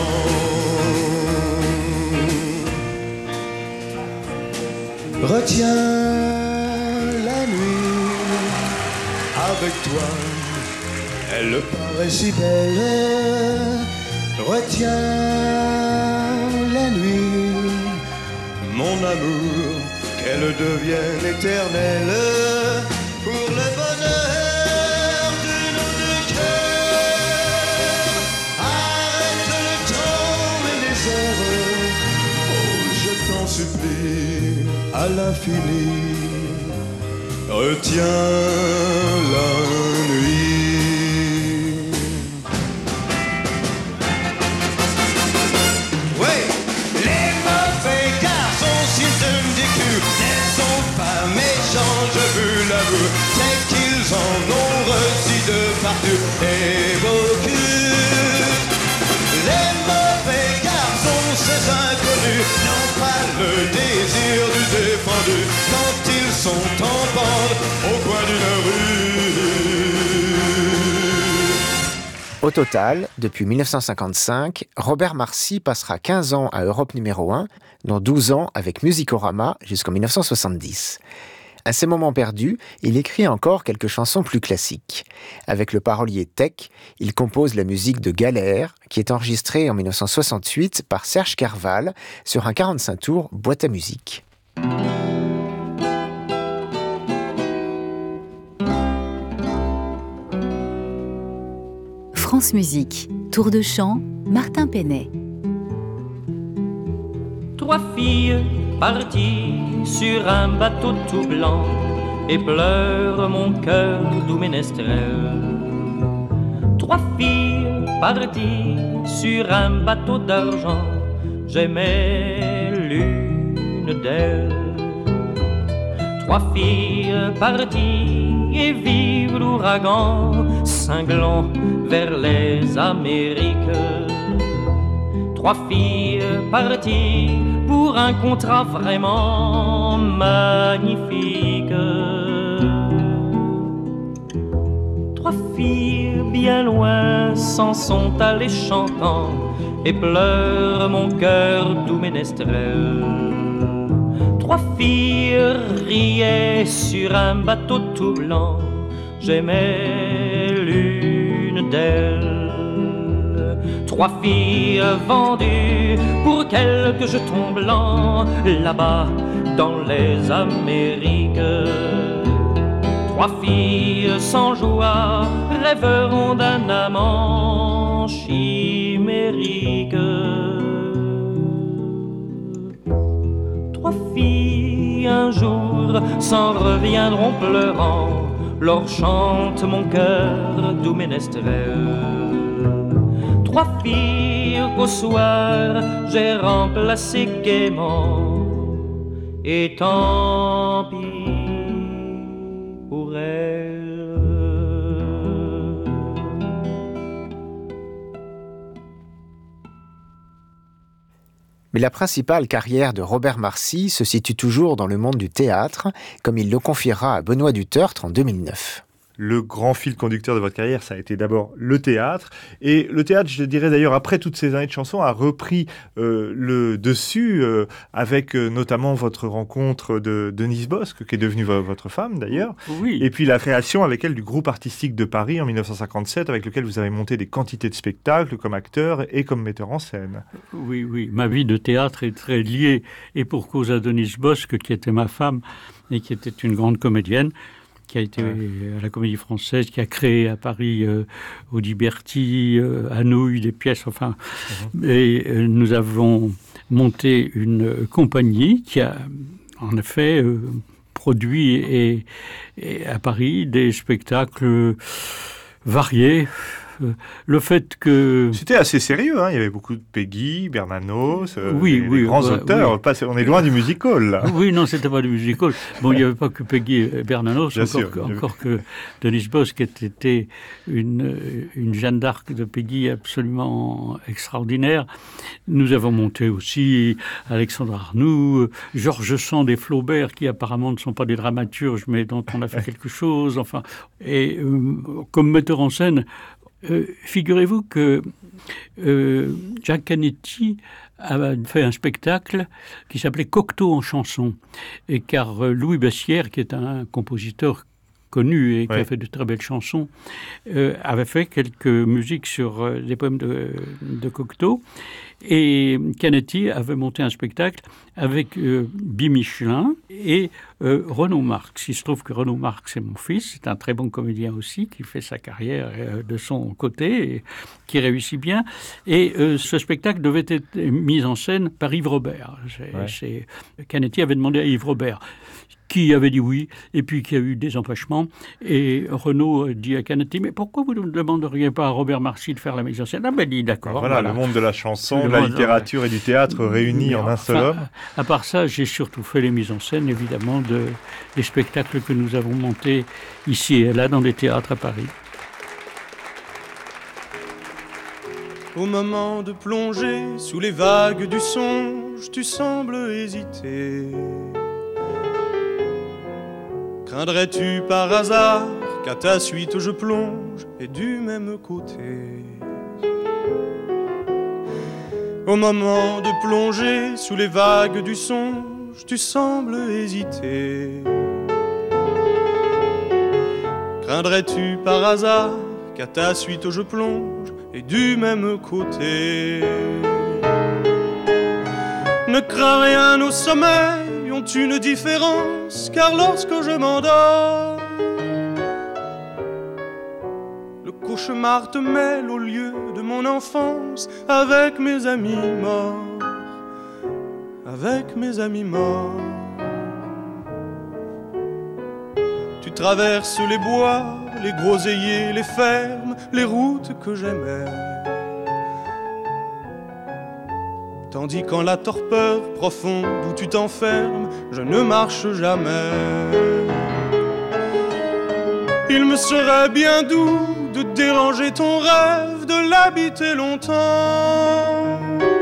[SPEAKER 21] d'enfant. Retiens la nuit avec toi. Elle paraît si belle, retiens la nuit, mon amour, qu'elle devienne éternelle, pour le bonheur de nos deux cœurs. Arrête le temps et les heures, oh je t'en supplie, à l'infini, retiens la nuit. Je veux l'avouer, c'est qu'ils en ont reçu de partout et beaucoup. Les mauvais garçons, ces inconnus, n'ont pas le désir du défendu quand ils sont en bande au coin d'une rue.
[SPEAKER 4] Au total, depuis 1955, Robert Marcy passera 15 ans à Europe numéro 1, dont 12 ans avec Musicorama jusqu'en 1970. À ces moments perdus, il écrit encore quelques chansons plus classiques. Avec le parolier Tech, il compose la musique de Galère, qui est enregistrée en 1968 par Serge Carval sur un 45 tours boîte à musique.
[SPEAKER 1] France Musique, tour de chant, Martin Penet.
[SPEAKER 22] 3 filles parties sur un bateau tout blanc et pleure mon cœur doux ménestrel. 3 filles parties sur un bateau d'argent, j'aimais l'une d'elles. 3 filles parties et vive l'ouragan cinglant vers les Amériques. 3 filles parties pour un contrat vraiment magnifique. 3 filles bien loin s'en sont allées chantant et pleure mon cœur doux ménestrel. 3 filles riaient sur un bateau tout blanc, j'aimais l'une d'elles. 3 filles vendues pour quelques jetons blancs là-bas dans les Amériques. 3 filles sans joie rêveront d'un amant chimérique. 3 filles un jour s'en reviendront pleurant, leur chante mon cœur doux ménestrel. 3 filles qu'au soir j'ai remplacé gaiement, et tant pis pour elles.
[SPEAKER 4] Mais la principale carrière de Robert Marcy se situe toujours dans le monde du théâtre, comme il le confiera à Benoît Dutertre en 2009.
[SPEAKER 9] Le grand fil conducteur de votre carrière, ça a été d'abord le théâtre. Et le théâtre, je dirais d'ailleurs, après toutes ces années de chansons, a repris le dessus avec notamment votre rencontre de Denise Bosc, qui est devenue votre femme d'ailleurs.
[SPEAKER 10] Oui.
[SPEAKER 9] Et puis la création avec elle du groupe artistique de Paris en 1957, avec lequel vous avez monté des quantités de spectacles comme acteur et comme metteur en scène.
[SPEAKER 10] Oui, oui. Ma vie de théâtre est très liée, et pour cause à Denise Bosc, qui était ma femme et qui était une grande comédienne, qui a été à la Comédie Française, qui a créé à Paris au Liberty, à Nouilles, des pièces, enfin. Et nous avons monté une compagnie qui a, en effet, produit et à Paris des spectacles variés. Le fait que...
[SPEAKER 9] C'était assez sérieux, hein. Il y avait beaucoup de Peggy, Bernanos,
[SPEAKER 10] oui,
[SPEAKER 9] des grands auteurs.
[SPEAKER 10] Oui.
[SPEAKER 9] On est loin du musical, là.
[SPEAKER 10] Oui, non, c'était pas du musical. Bon, il n'y avait pas que Peggy et Bernanos, encore que Denise Bosc était une Jeanne d'Arc de Peggy absolument extraordinaire. Nous avons monté aussi Alexandre Arnoux, Georges Sand et Flaubert, qui apparemment ne sont pas des dramaturges, mais dont on a fait quelque chose. Enfin, et comme metteur en scène, figurez-vous que Jack Canetti a fait un spectacle qui s'appelait Cocteau en chanson, et car Louis Bessières, qui est un compositeur connu et qui a fait de très belles chansons, avait fait quelques musiques sur des poèmes de Cocteau. Et Canetti avait monté un spectacle avec Guy Michelin et Renaud Marx. Il se trouve que Renaud Marx est mon fils, c'est un très bon comédien aussi, qui fait sa carrière de son côté et qui réussit bien. Et ce spectacle devait être mis en scène par Yves Robert. Canetti avait demandé à Yves Robert, qui avait dit oui, et puis qui a eu des empêchements. Et Renaud dit à Canetti, mais pourquoi vous ne demanderiez pas à Robert Marcy de faire la mise en scène? Ah ben dit d'accord.
[SPEAKER 9] Voilà, le monde de la chanson, de la littérature et du théâtre réunis en un seul homme.
[SPEAKER 10] À part ça, j'ai surtout fait les mises en scène, évidemment, des spectacles que nous avons montés ici et là dans des théâtres à Paris.
[SPEAKER 21] Au moment de plonger sous les vagues du songe, tu sembles hésiter. Craindrais-tu par hasard qu'à ta suite je plonge et du même côté? Au moment de plonger sous les vagues du songe, tu sembles hésiter. Craindrais-tu par hasard qu'à ta suite je plonge et du même côté? Ne crains rien, nos sommeils ont une différence, car lorsque je m'endors, le cauchemar te mêle au lieu de mon enfance, avec mes amis morts, avec mes amis morts. Tu traverses les bois, les groseilliers, les fermes, les routes que j'aimais, tandis qu'en la torpeur profonde où tu t'enfermes, je ne marche jamais. Il me serait bien doux de déranger ton rêve, de l'habiter longtemps.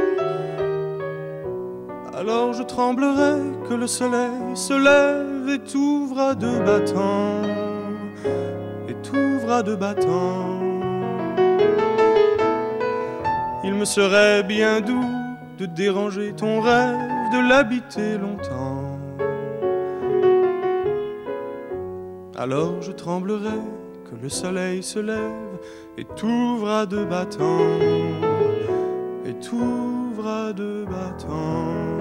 [SPEAKER 21] Alors je tremblerai que le soleil se lève et t'ouvre à deux battants, et t'ouvre à deux battants. Il me serait bien doux de déranger ton rêve, de l'habiter longtemps. Alors je tremblerai que le soleil se lève et t'ouvre à deux battants, t'ouvre à deux battants.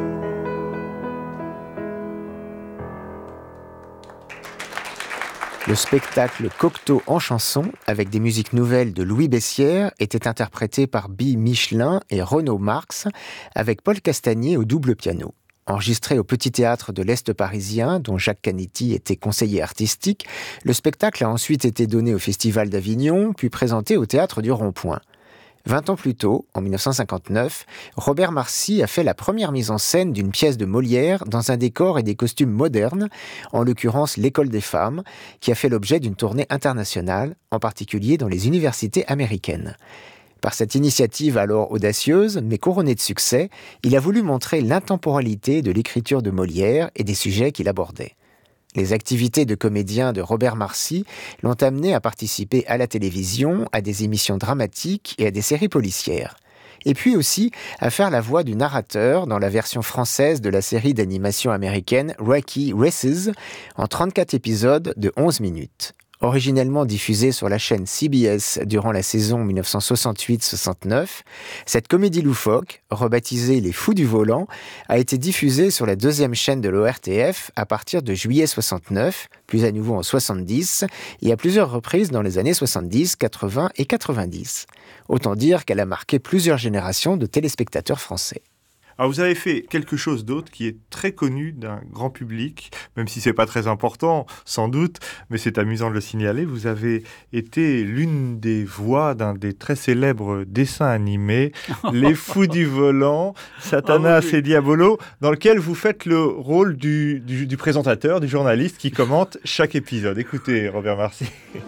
[SPEAKER 4] Le spectacle Cocteau en chanson, avec des musiques nouvelles de Louis Bessières, était interprété par Bi Michelin et Renaud Marx, avec Paul Castagnier au double piano. Enregistré au Petit Théâtre de l'Est parisien, dont Jacques Canetti était conseiller artistique, le spectacle a ensuite été donné au Festival d'Avignon, puis présenté au Théâtre du Rond-Point. 20 ans plus tôt, en 1959, Robert Marcy a fait la première mise en scène d'une pièce de Molière dans un décor et des costumes modernes, en l'occurrence l'École des femmes, qui a fait l'objet d'une tournée internationale, en particulier dans les universités américaines. Par cette initiative alors audacieuse, mais couronnée de succès, il a voulu montrer l'intemporalité de l'écriture de Molière et des sujets qu'il abordait. Les activités de comédien de Robert Marcy l'ont amené à participer à la télévision, à des émissions dramatiques et à des séries policières. Et puis aussi à faire la voix du narrateur dans la version française de la série d'animation américaine Wacky Races, en 34 épisodes de 11 minutes. Originellement diffusée sur la chaîne CBS durant la saison 1968-69, cette comédie loufoque, rebaptisée Les Fous du Volant, a été diffusée sur la deuxième chaîne de l'ORTF à partir de juillet 69, puis à nouveau en 70, et à plusieurs reprises dans les années 70, 80 et 90. Autant dire qu'elle a marqué plusieurs générations de téléspectateurs français.
[SPEAKER 9] Alors vous avez fait quelque chose d'autre qui est très connu d'un grand public, même si c'est pas très important, sans doute, mais c'est amusant de le signaler. Vous avez été l'une des voix d'un des très célèbres dessins animés, Les Fous du Volant, Satanas et Diabolo, dans lequel vous faites le rôle du présentateur, du journaliste qui commente chaque épisode. Écoutez, Robert Marcy.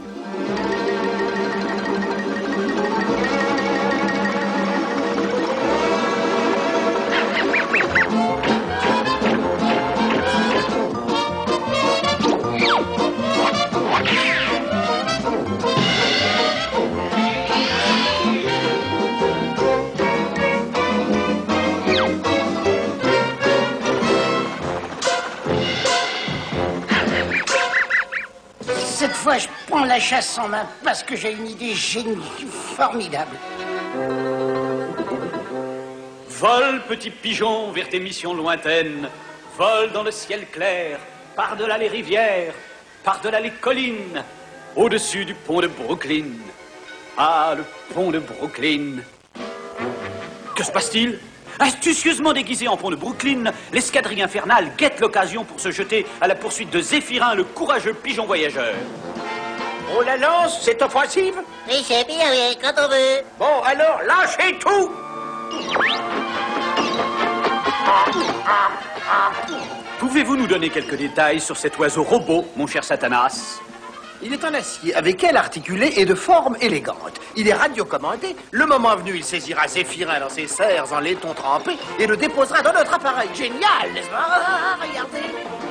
[SPEAKER 2] Cette fois, je prends la chasse en main parce que j'ai une idée génie formidable.
[SPEAKER 7] Vole, petit pigeon, vers tes missions lointaines. Vole dans le ciel clair, par-delà les rivières, par-delà les collines, au-dessus du pont de Brooklyn. Ah, le pont de Brooklyn. Que se passe-t-il ? Astucieusement déguisé en pont de Brooklyn, l'escadrille infernale guette l'occasion pour se jeter à la poursuite de Zéphirin, le courageux pigeon voyageur.
[SPEAKER 2] On la lance, cette offensive ?
[SPEAKER 23] Oui, c'est bien, oui, quand on veut.
[SPEAKER 2] Bon, alors, lâchez tout !
[SPEAKER 7] Pouvez-vous nous donner quelques détails sur cet oiseau robot, mon cher Satanas ?
[SPEAKER 2] Il est en acier, avec aile articulée et de forme élégante. Il est radiocommandé. Le moment venu, il saisira Zéphirin dans ses serres en laiton trempé et le déposera dans notre appareil. Génial, n'est-ce pas ? Regardez.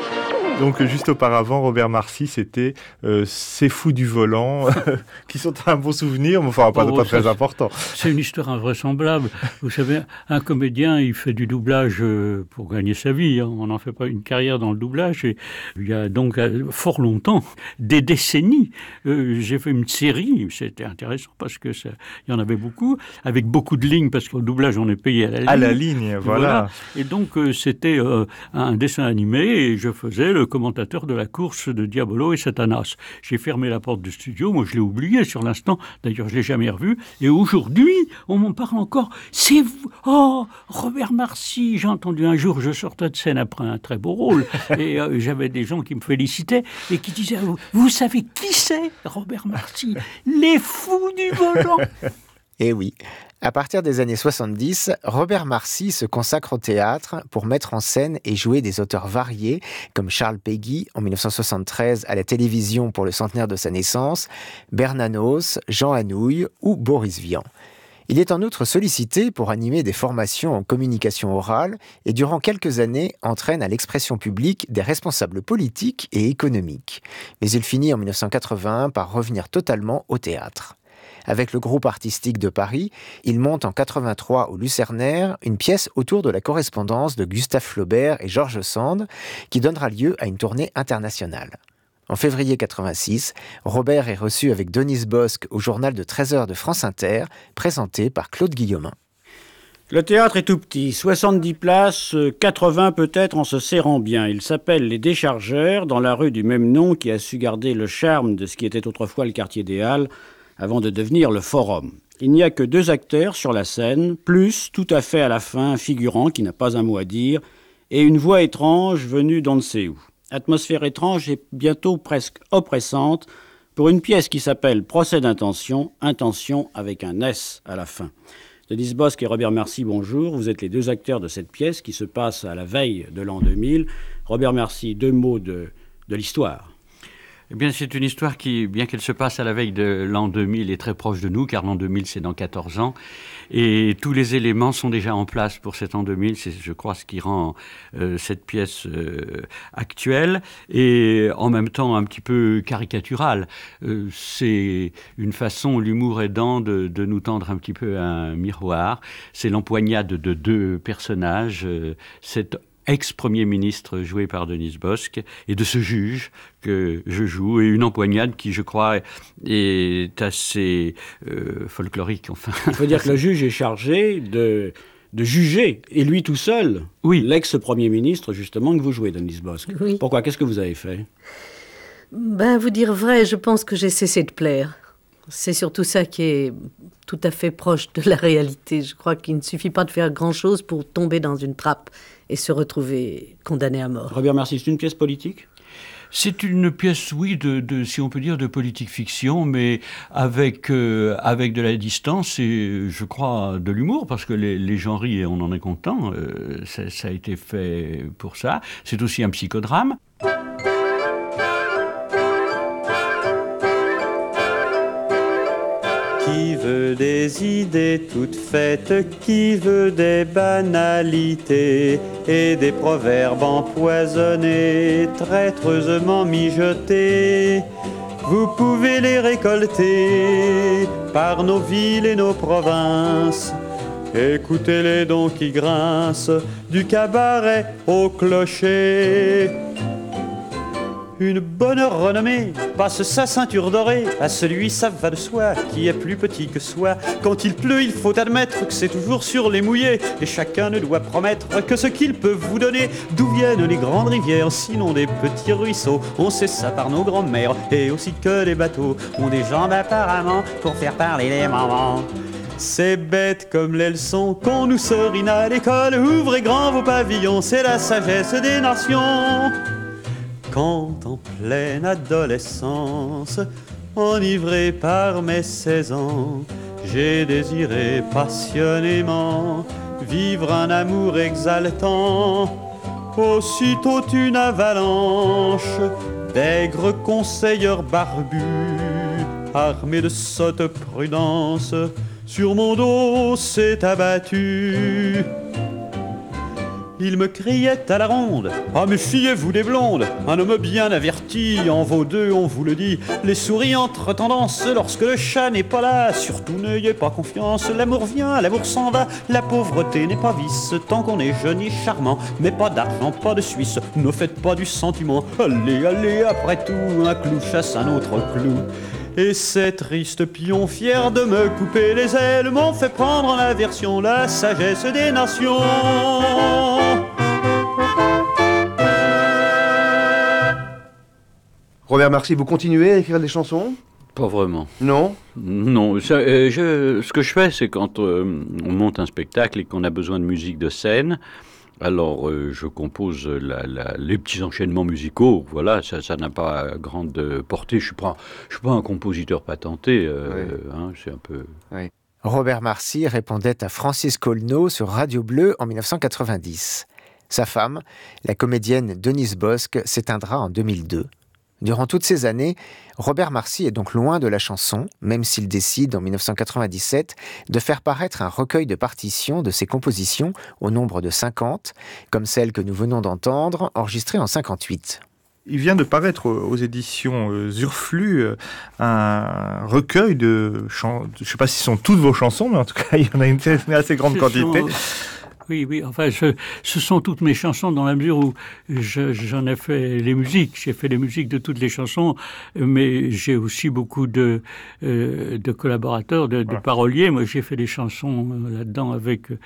[SPEAKER 9] Donc juste auparavant, Robert Marcy, c'était Ces Fous du Volant, qui sont un bon souvenir, mais enfin pas très important.
[SPEAKER 10] C'est une histoire invraisemblable. Vous savez, un comédien, il fait du doublage pour gagner sa vie. Hein. On n'en fait pas une carrière dans le doublage. Et il y a donc fort longtemps, des décennies, j'ai fait une série. C'était intéressant parce que il y en avait beaucoup, avec beaucoup de lignes, parce qu'au doublage, on est payé à la ligne.
[SPEAKER 9] À la ligne, voilà.
[SPEAKER 10] Et donc, c'était un dessin animé et je faisais le commentateur de la course de Diabolo et Satanas. J'ai fermé la porte du studio, moi je l'ai oublié sur l'instant, d'ailleurs je ne l'ai jamais revu, et aujourd'hui, on m'en parle encore. C'est vous, oh, Robert Marcy, j'ai entendu un jour, je sortais de scène après un très beau rôle, et j'avais des gens qui me félicitaient, et qui disaient, vous savez qui c'est, Robert Marcy ? Les Fous du Volant.
[SPEAKER 4] Eh oui. À partir des années 70, Robert Marcy se consacre au théâtre pour mettre en scène et jouer des auteurs variés, comme Charles Péguy en 1973 à la télévision pour le centenaire de sa naissance, Bernanos, Jean Anouilh ou Boris Vian. Il est en outre sollicité pour animer des formations en communication orale et durant quelques années entraîne à l'expression publique des responsables politiques et économiques. Mais il finit en 1981 par revenir totalement au théâtre. Avec le groupe artistique de Paris, il monte en 83 au Lucernaire une pièce autour de la correspondance de Gustave Flaubert et George Sand qui donnera lieu à une tournée internationale. En février 86, Robert est reçu avec Denise Bosc au journal de 13h de France Inter, présenté par Claude Guillaumin.
[SPEAKER 5] Le théâtre est tout petit, 70 places, 80 peut-être en se serrant bien. Il s'appelle Les Déchargeurs, dans la rue du même nom qui a su garder le charme de ce qui était autrefois le quartier des Halles, avant de devenir le Forum. Il n'y a que 2 acteurs sur la scène, plus, tout à fait à la fin, un figurant qui n'a pas un mot à dire, et une voix étrange venue d'on ne sait où. Atmosphère étrange et bientôt presque oppressante pour une pièce qui s'appelle Procès d'intention, intention avec un S à la fin. Denis Bosc et Robert Marcy, bonjour. Vous êtes les 2 acteurs de cette pièce qui se passe à la veille de l'an 2000. Robert Marcy, 2 mots de l'histoire.
[SPEAKER 10] Eh bien, c'est une histoire qui, bien qu'elle se passe à la veille de l'an 2000, est très proche de nous, car l'an 2000, c'est dans 14 ans. Et tous les éléments sont déjà en place pour cet an 2000. C'est, je crois, ce qui rend cette pièce actuelle et en même temps un petit peu caricaturale. C'est une façon, l'humour aidant, de nous tendre un petit peu un miroir. C'est l'empoignade de 2 personnages, cet ex-premier ministre joué par Denis Bosc et de ce juge que je joue, et une empoignade qui, je crois, est assez folklorique. Enfin.
[SPEAKER 5] Il faut dire que le juge est chargé de juger, et lui tout seul,
[SPEAKER 10] oui,
[SPEAKER 5] l'ex-premier ministre, justement, que vous jouez, Denis Bosc.
[SPEAKER 6] Oui.
[SPEAKER 5] Pourquoi? Qu'est-ce que vous avez fait?
[SPEAKER 6] Vous dire vrai, je pense que j'ai cessé de plaire. C'est surtout ça qui est tout à fait proche de la réalité. Je crois qu'il ne suffit pas de faire grand-chose pour tomber dans une trappe et se retrouver condamné à mort.
[SPEAKER 5] Robert Marcy, c'est une pièce politique?
[SPEAKER 10] C'est une pièce, oui, si on peut dire, de politique-fiction, mais avec de la distance et, je crois, de l'humour, parce que les gens rient et on en est content. Ça a été fait pour ça. C'est aussi un psychodrame.
[SPEAKER 11] Qui veut des idées toutes faites, qui veut des banalités et des proverbes empoisonnés, traîtreusement mijotés. Vous pouvez les récolter par nos villes et nos provinces. Écoutez-les donc qui grincent du cabaret au clocher. Une bonne renommée passe sa ceinture dorée à celui, ça va de soi, qui est plus petit que soi. Quand il pleut, il faut admettre que c'est toujours sur les mouillés, et chacun ne doit promettre que ce qu'il peut vous donner. D'où viennent les grandes rivières, sinon des petits ruisseaux? On sait ça par nos grands-mères, et aussi que les bateaux ont des jambes apparemment pour faire parler les mamans. C'est bête comme les leçons qu'on nous sorine à l'école. Ouvrez grand vos pavillons, c'est la sagesse des nations. Quand en pleine adolescence, enivré par mes 16 ans, j'ai désiré passionnément vivre un amour exaltant. Aussitôt une avalanche d'aigres conseilleurs barbus, armés de sotte prudence, sur mon dos s'est abattu. Il me criait à la ronde: ah, méfiez-vous des blondes, un homme bien averti en vaut 2, on vous le dit. Les souriantes tendances lorsque le chat n'est pas là, surtout n'ayez pas confiance, l'amour vient, l'amour s'en va, la pauvreté n'est pas vice, tant qu'on est jeune et charmant, mais pas d'argent, pas de Suisse, ne faites pas du sentiment, allez, allez, après tout, un clou chasse un autre clou. Et ces tristes pions, fiers de me couper les ailes, m'ont fait prendre en aversion la sagesse des nations.
[SPEAKER 14] Robert Marcy, vous continuez à écrire des chansons?
[SPEAKER 10] Pas vraiment.
[SPEAKER 14] Non?
[SPEAKER 10] Non. Ce que je fais, c'est quand on monte un spectacle et qu'on a besoin de musique de scène, alors je compose les petits enchaînements musicaux. Voilà, ça n'a pas grande portée. Je suis pas un compositeur patenté. C'est un peu...
[SPEAKER 4] Oui. Robert Marcy répondait à Francis Colneau sur Radio Bleu en 1990. Sa femme, la comédienne Denise Bosc, s'éteindra en 2002. Durant toutes ces années, Robert Marcy est donc loin de la chanson, même s'il décide en 1997 de faire paraître un recueil de partitions de ses compositions au nombre de 50, comme celle que nous venons d'entendre, enregistrée en 58.
[SPEAKER 9] Il vient de paraître aux éditions Zurflux un recueil de chansons. Je ne sais pas si ce sont toutes vos chansons, mais en tout cas, il y en a une assez grande quantité.
[SPEAKER 10] Oui, enfin, ce sont toutes mes chansons dans la mesure où j'en ai fait les musiques. J'ai fait les musiques de toutes les chansons, mais j'ai aussi beaucoup de collaborateurs, de paroliers. Moi, j'ai fait des chansons là-dedans avec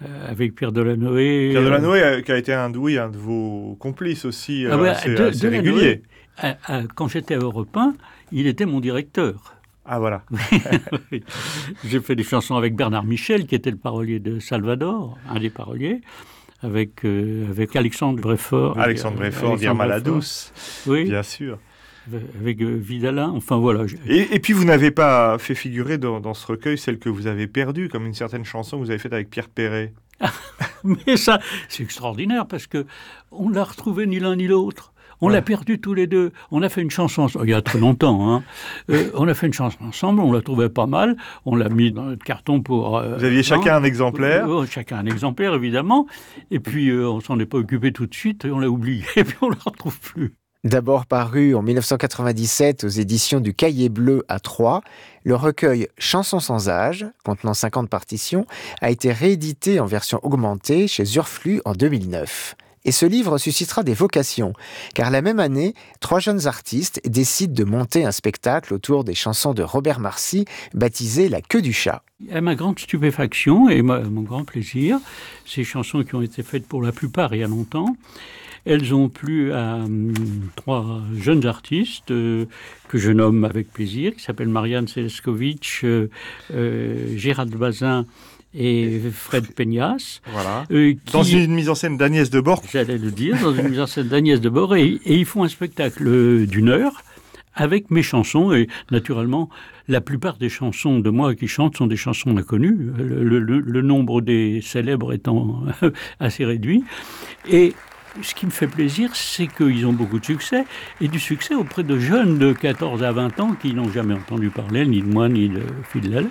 [SPEAKER 10] avec Pierre Delanoë.
[SPEAKER 9] Pierre Delanoë qui a été un de vos complices aussi, assez régulier.
[SPEAKER 10] Quand j'étais à Europe 1, il était mon directeur.
[SPEAKER 9] Ah voilà.
[SPEAKER 10] J'ai fait des chansons avec Bernard Michel, qui était le parolier de Salvador, un des paroliers, avec Alexandre Bréfort.
[SPEAKER 9] Alexandre Bréfort, d'Irma la Douce, oui. Bien sûr.
[SPEAKER 10] Avec Vidalin, enfin voilà.
[SPEAKER 9] Et puis vous n'avez pas fait figurer dans ce recueil celle que vous avez perdue, comme une certaine chanson que vous avez faite avec Pierre Perret.
[SPEAKER 10] Mais ça, c'est extraordinaire, parce qu'on ne l'a retrouvé ni l'un ni l'autre. On l'a perdu tous les deux. On a fait une chanson il y a très longtemps. Hein. On a fait une chanson ensemble, on la trouvait pas mal. On l'a mis dans notre carton pour...
[SPEAKER 9] Vous aviez chacun un exemplaire.
[SPEAKER 10] Chacun un exemplaire, évidemment. Et puis, on s'en est pas occupé tout de suite. On l'a oublié, et puis on ne la retrouve plus.
[SPEAKER 4] D'abord paru en 1997 aux éditions du Cahier Bleu à Troyes, le recueil Chansons sans âge, contenant 50 partitions, a été réédité en version augmentée chez Urflu en 2009. Et ce livre suscitera des vocations, car la même année, 3 jeunes artistes décident de monter un spectacle autour des chansons de Robert Marcy, baptisé La Queue du Chat.
[SPEAKER 10] À ma grande stupéfaction et mon grand plaisir, ces chansons qui ont été faites pour la plupart il y a longtemps, elles ont plu à 3 jeunes artistes que je nomme avec plaisir, qui s'appellent Marianne Seleskovitch, Gérald Bazin et Fred Peñas.
[SPEAKER 9] Voilà. Dans une mise en scène d'Agnès Debord.
[SPEAKER 10] J'allais le dire, dans une mise en scène d'Agnès Debord. Et ils font un spectacle d'une heure avec mes chansons. Et naturellement, la plupart des chansons de moi qui chante sont des chansons inconnues, le nombre des célèbres étant assez réduit. Et ce qui me fait plaisir, c'est qu'ils ont beaucoup de succès, et du succès auprès de jeunes de 14 à 20 ans qui n'ont jamais entendu parler ni de moi ni de Phil Lalaine.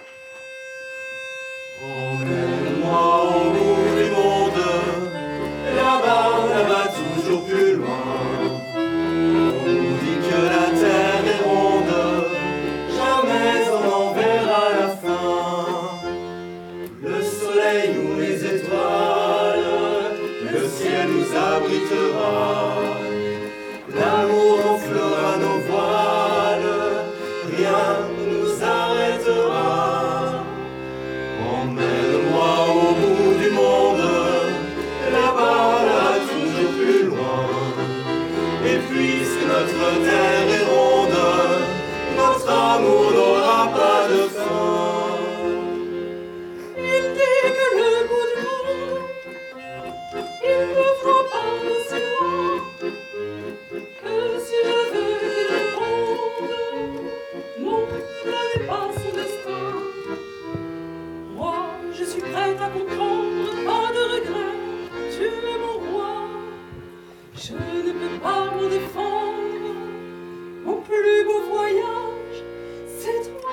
[SPEAKER 21] Emmène-moi au bout du monde, là-bas, toujours plus loin. On nous dit que la terre est ronde, jamais on en verra la fin. Le soleil ou les étoiles, le ciel nous abritera. L'amour enflera nos voiles, rien ne nous arrêtera. Emmène-moi au bout du monde, là-bas, toujours plus loin. Et puisque notre terre est ronde, notre amour n'aura pas de fin.
[SPEAKER 3] Il dit que le bout du monde, il ne faut pas aussi loin, que si le vœu il réponde, non, ce n'est pas son destin. Moi, je suis prête à comprendre, pas de regret, tu es mon roi. Je ne peux pas m'en défendre, mon plus beau voyage, c'est toi.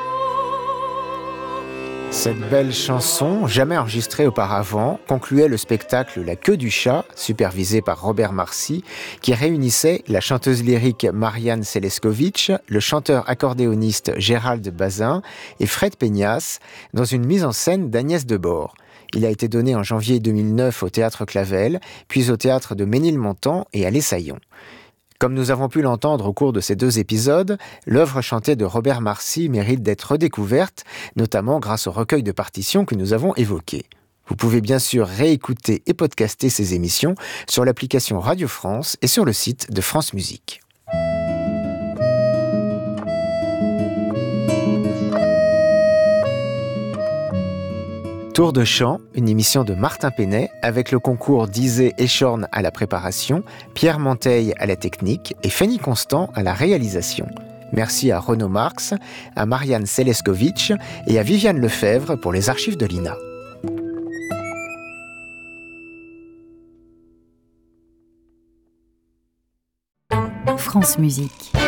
[SPEAKER 4] Cette belle chanson, jamais enregistrée auparavant, concluait le spectacle La Queue du Chat, supervisé par Robert Marcy, qui réunissait la chanteuse lyrique Marianne Seleskovitch, le chanteur accordéoniste Gérald Bazin et Fred Peñas, dans une mise en scène d'Agnès Debord. Il a été donné en janvier 2009 au Théâtre Clavel, puis au Théâtre de Ménilmontant et à l'Essaillon. Comme nous avons pu l'entendre au cours de ces 2 épisodes, l'œuvre chantée de Robert Marcy mérite d'être redécouverte, notamment grâce au recueil de partitions que nous avons évoqué. Vous pouvez bien sûr réécouter et podcaster ces émissions sur l'application Radio France et sur le site de France Musique. Tour de chant, une émission de Martin Penet avec le concours d'Isée Echorn à la préparation, Pierre Monteil à la technique et Fanny Constant à la réalisation. Merci à Renaud Marx, à Marianne Seleskovitch et à Viviane Lefebvre pour les archives de l'INA.
[SPEAKER 1] France Musique.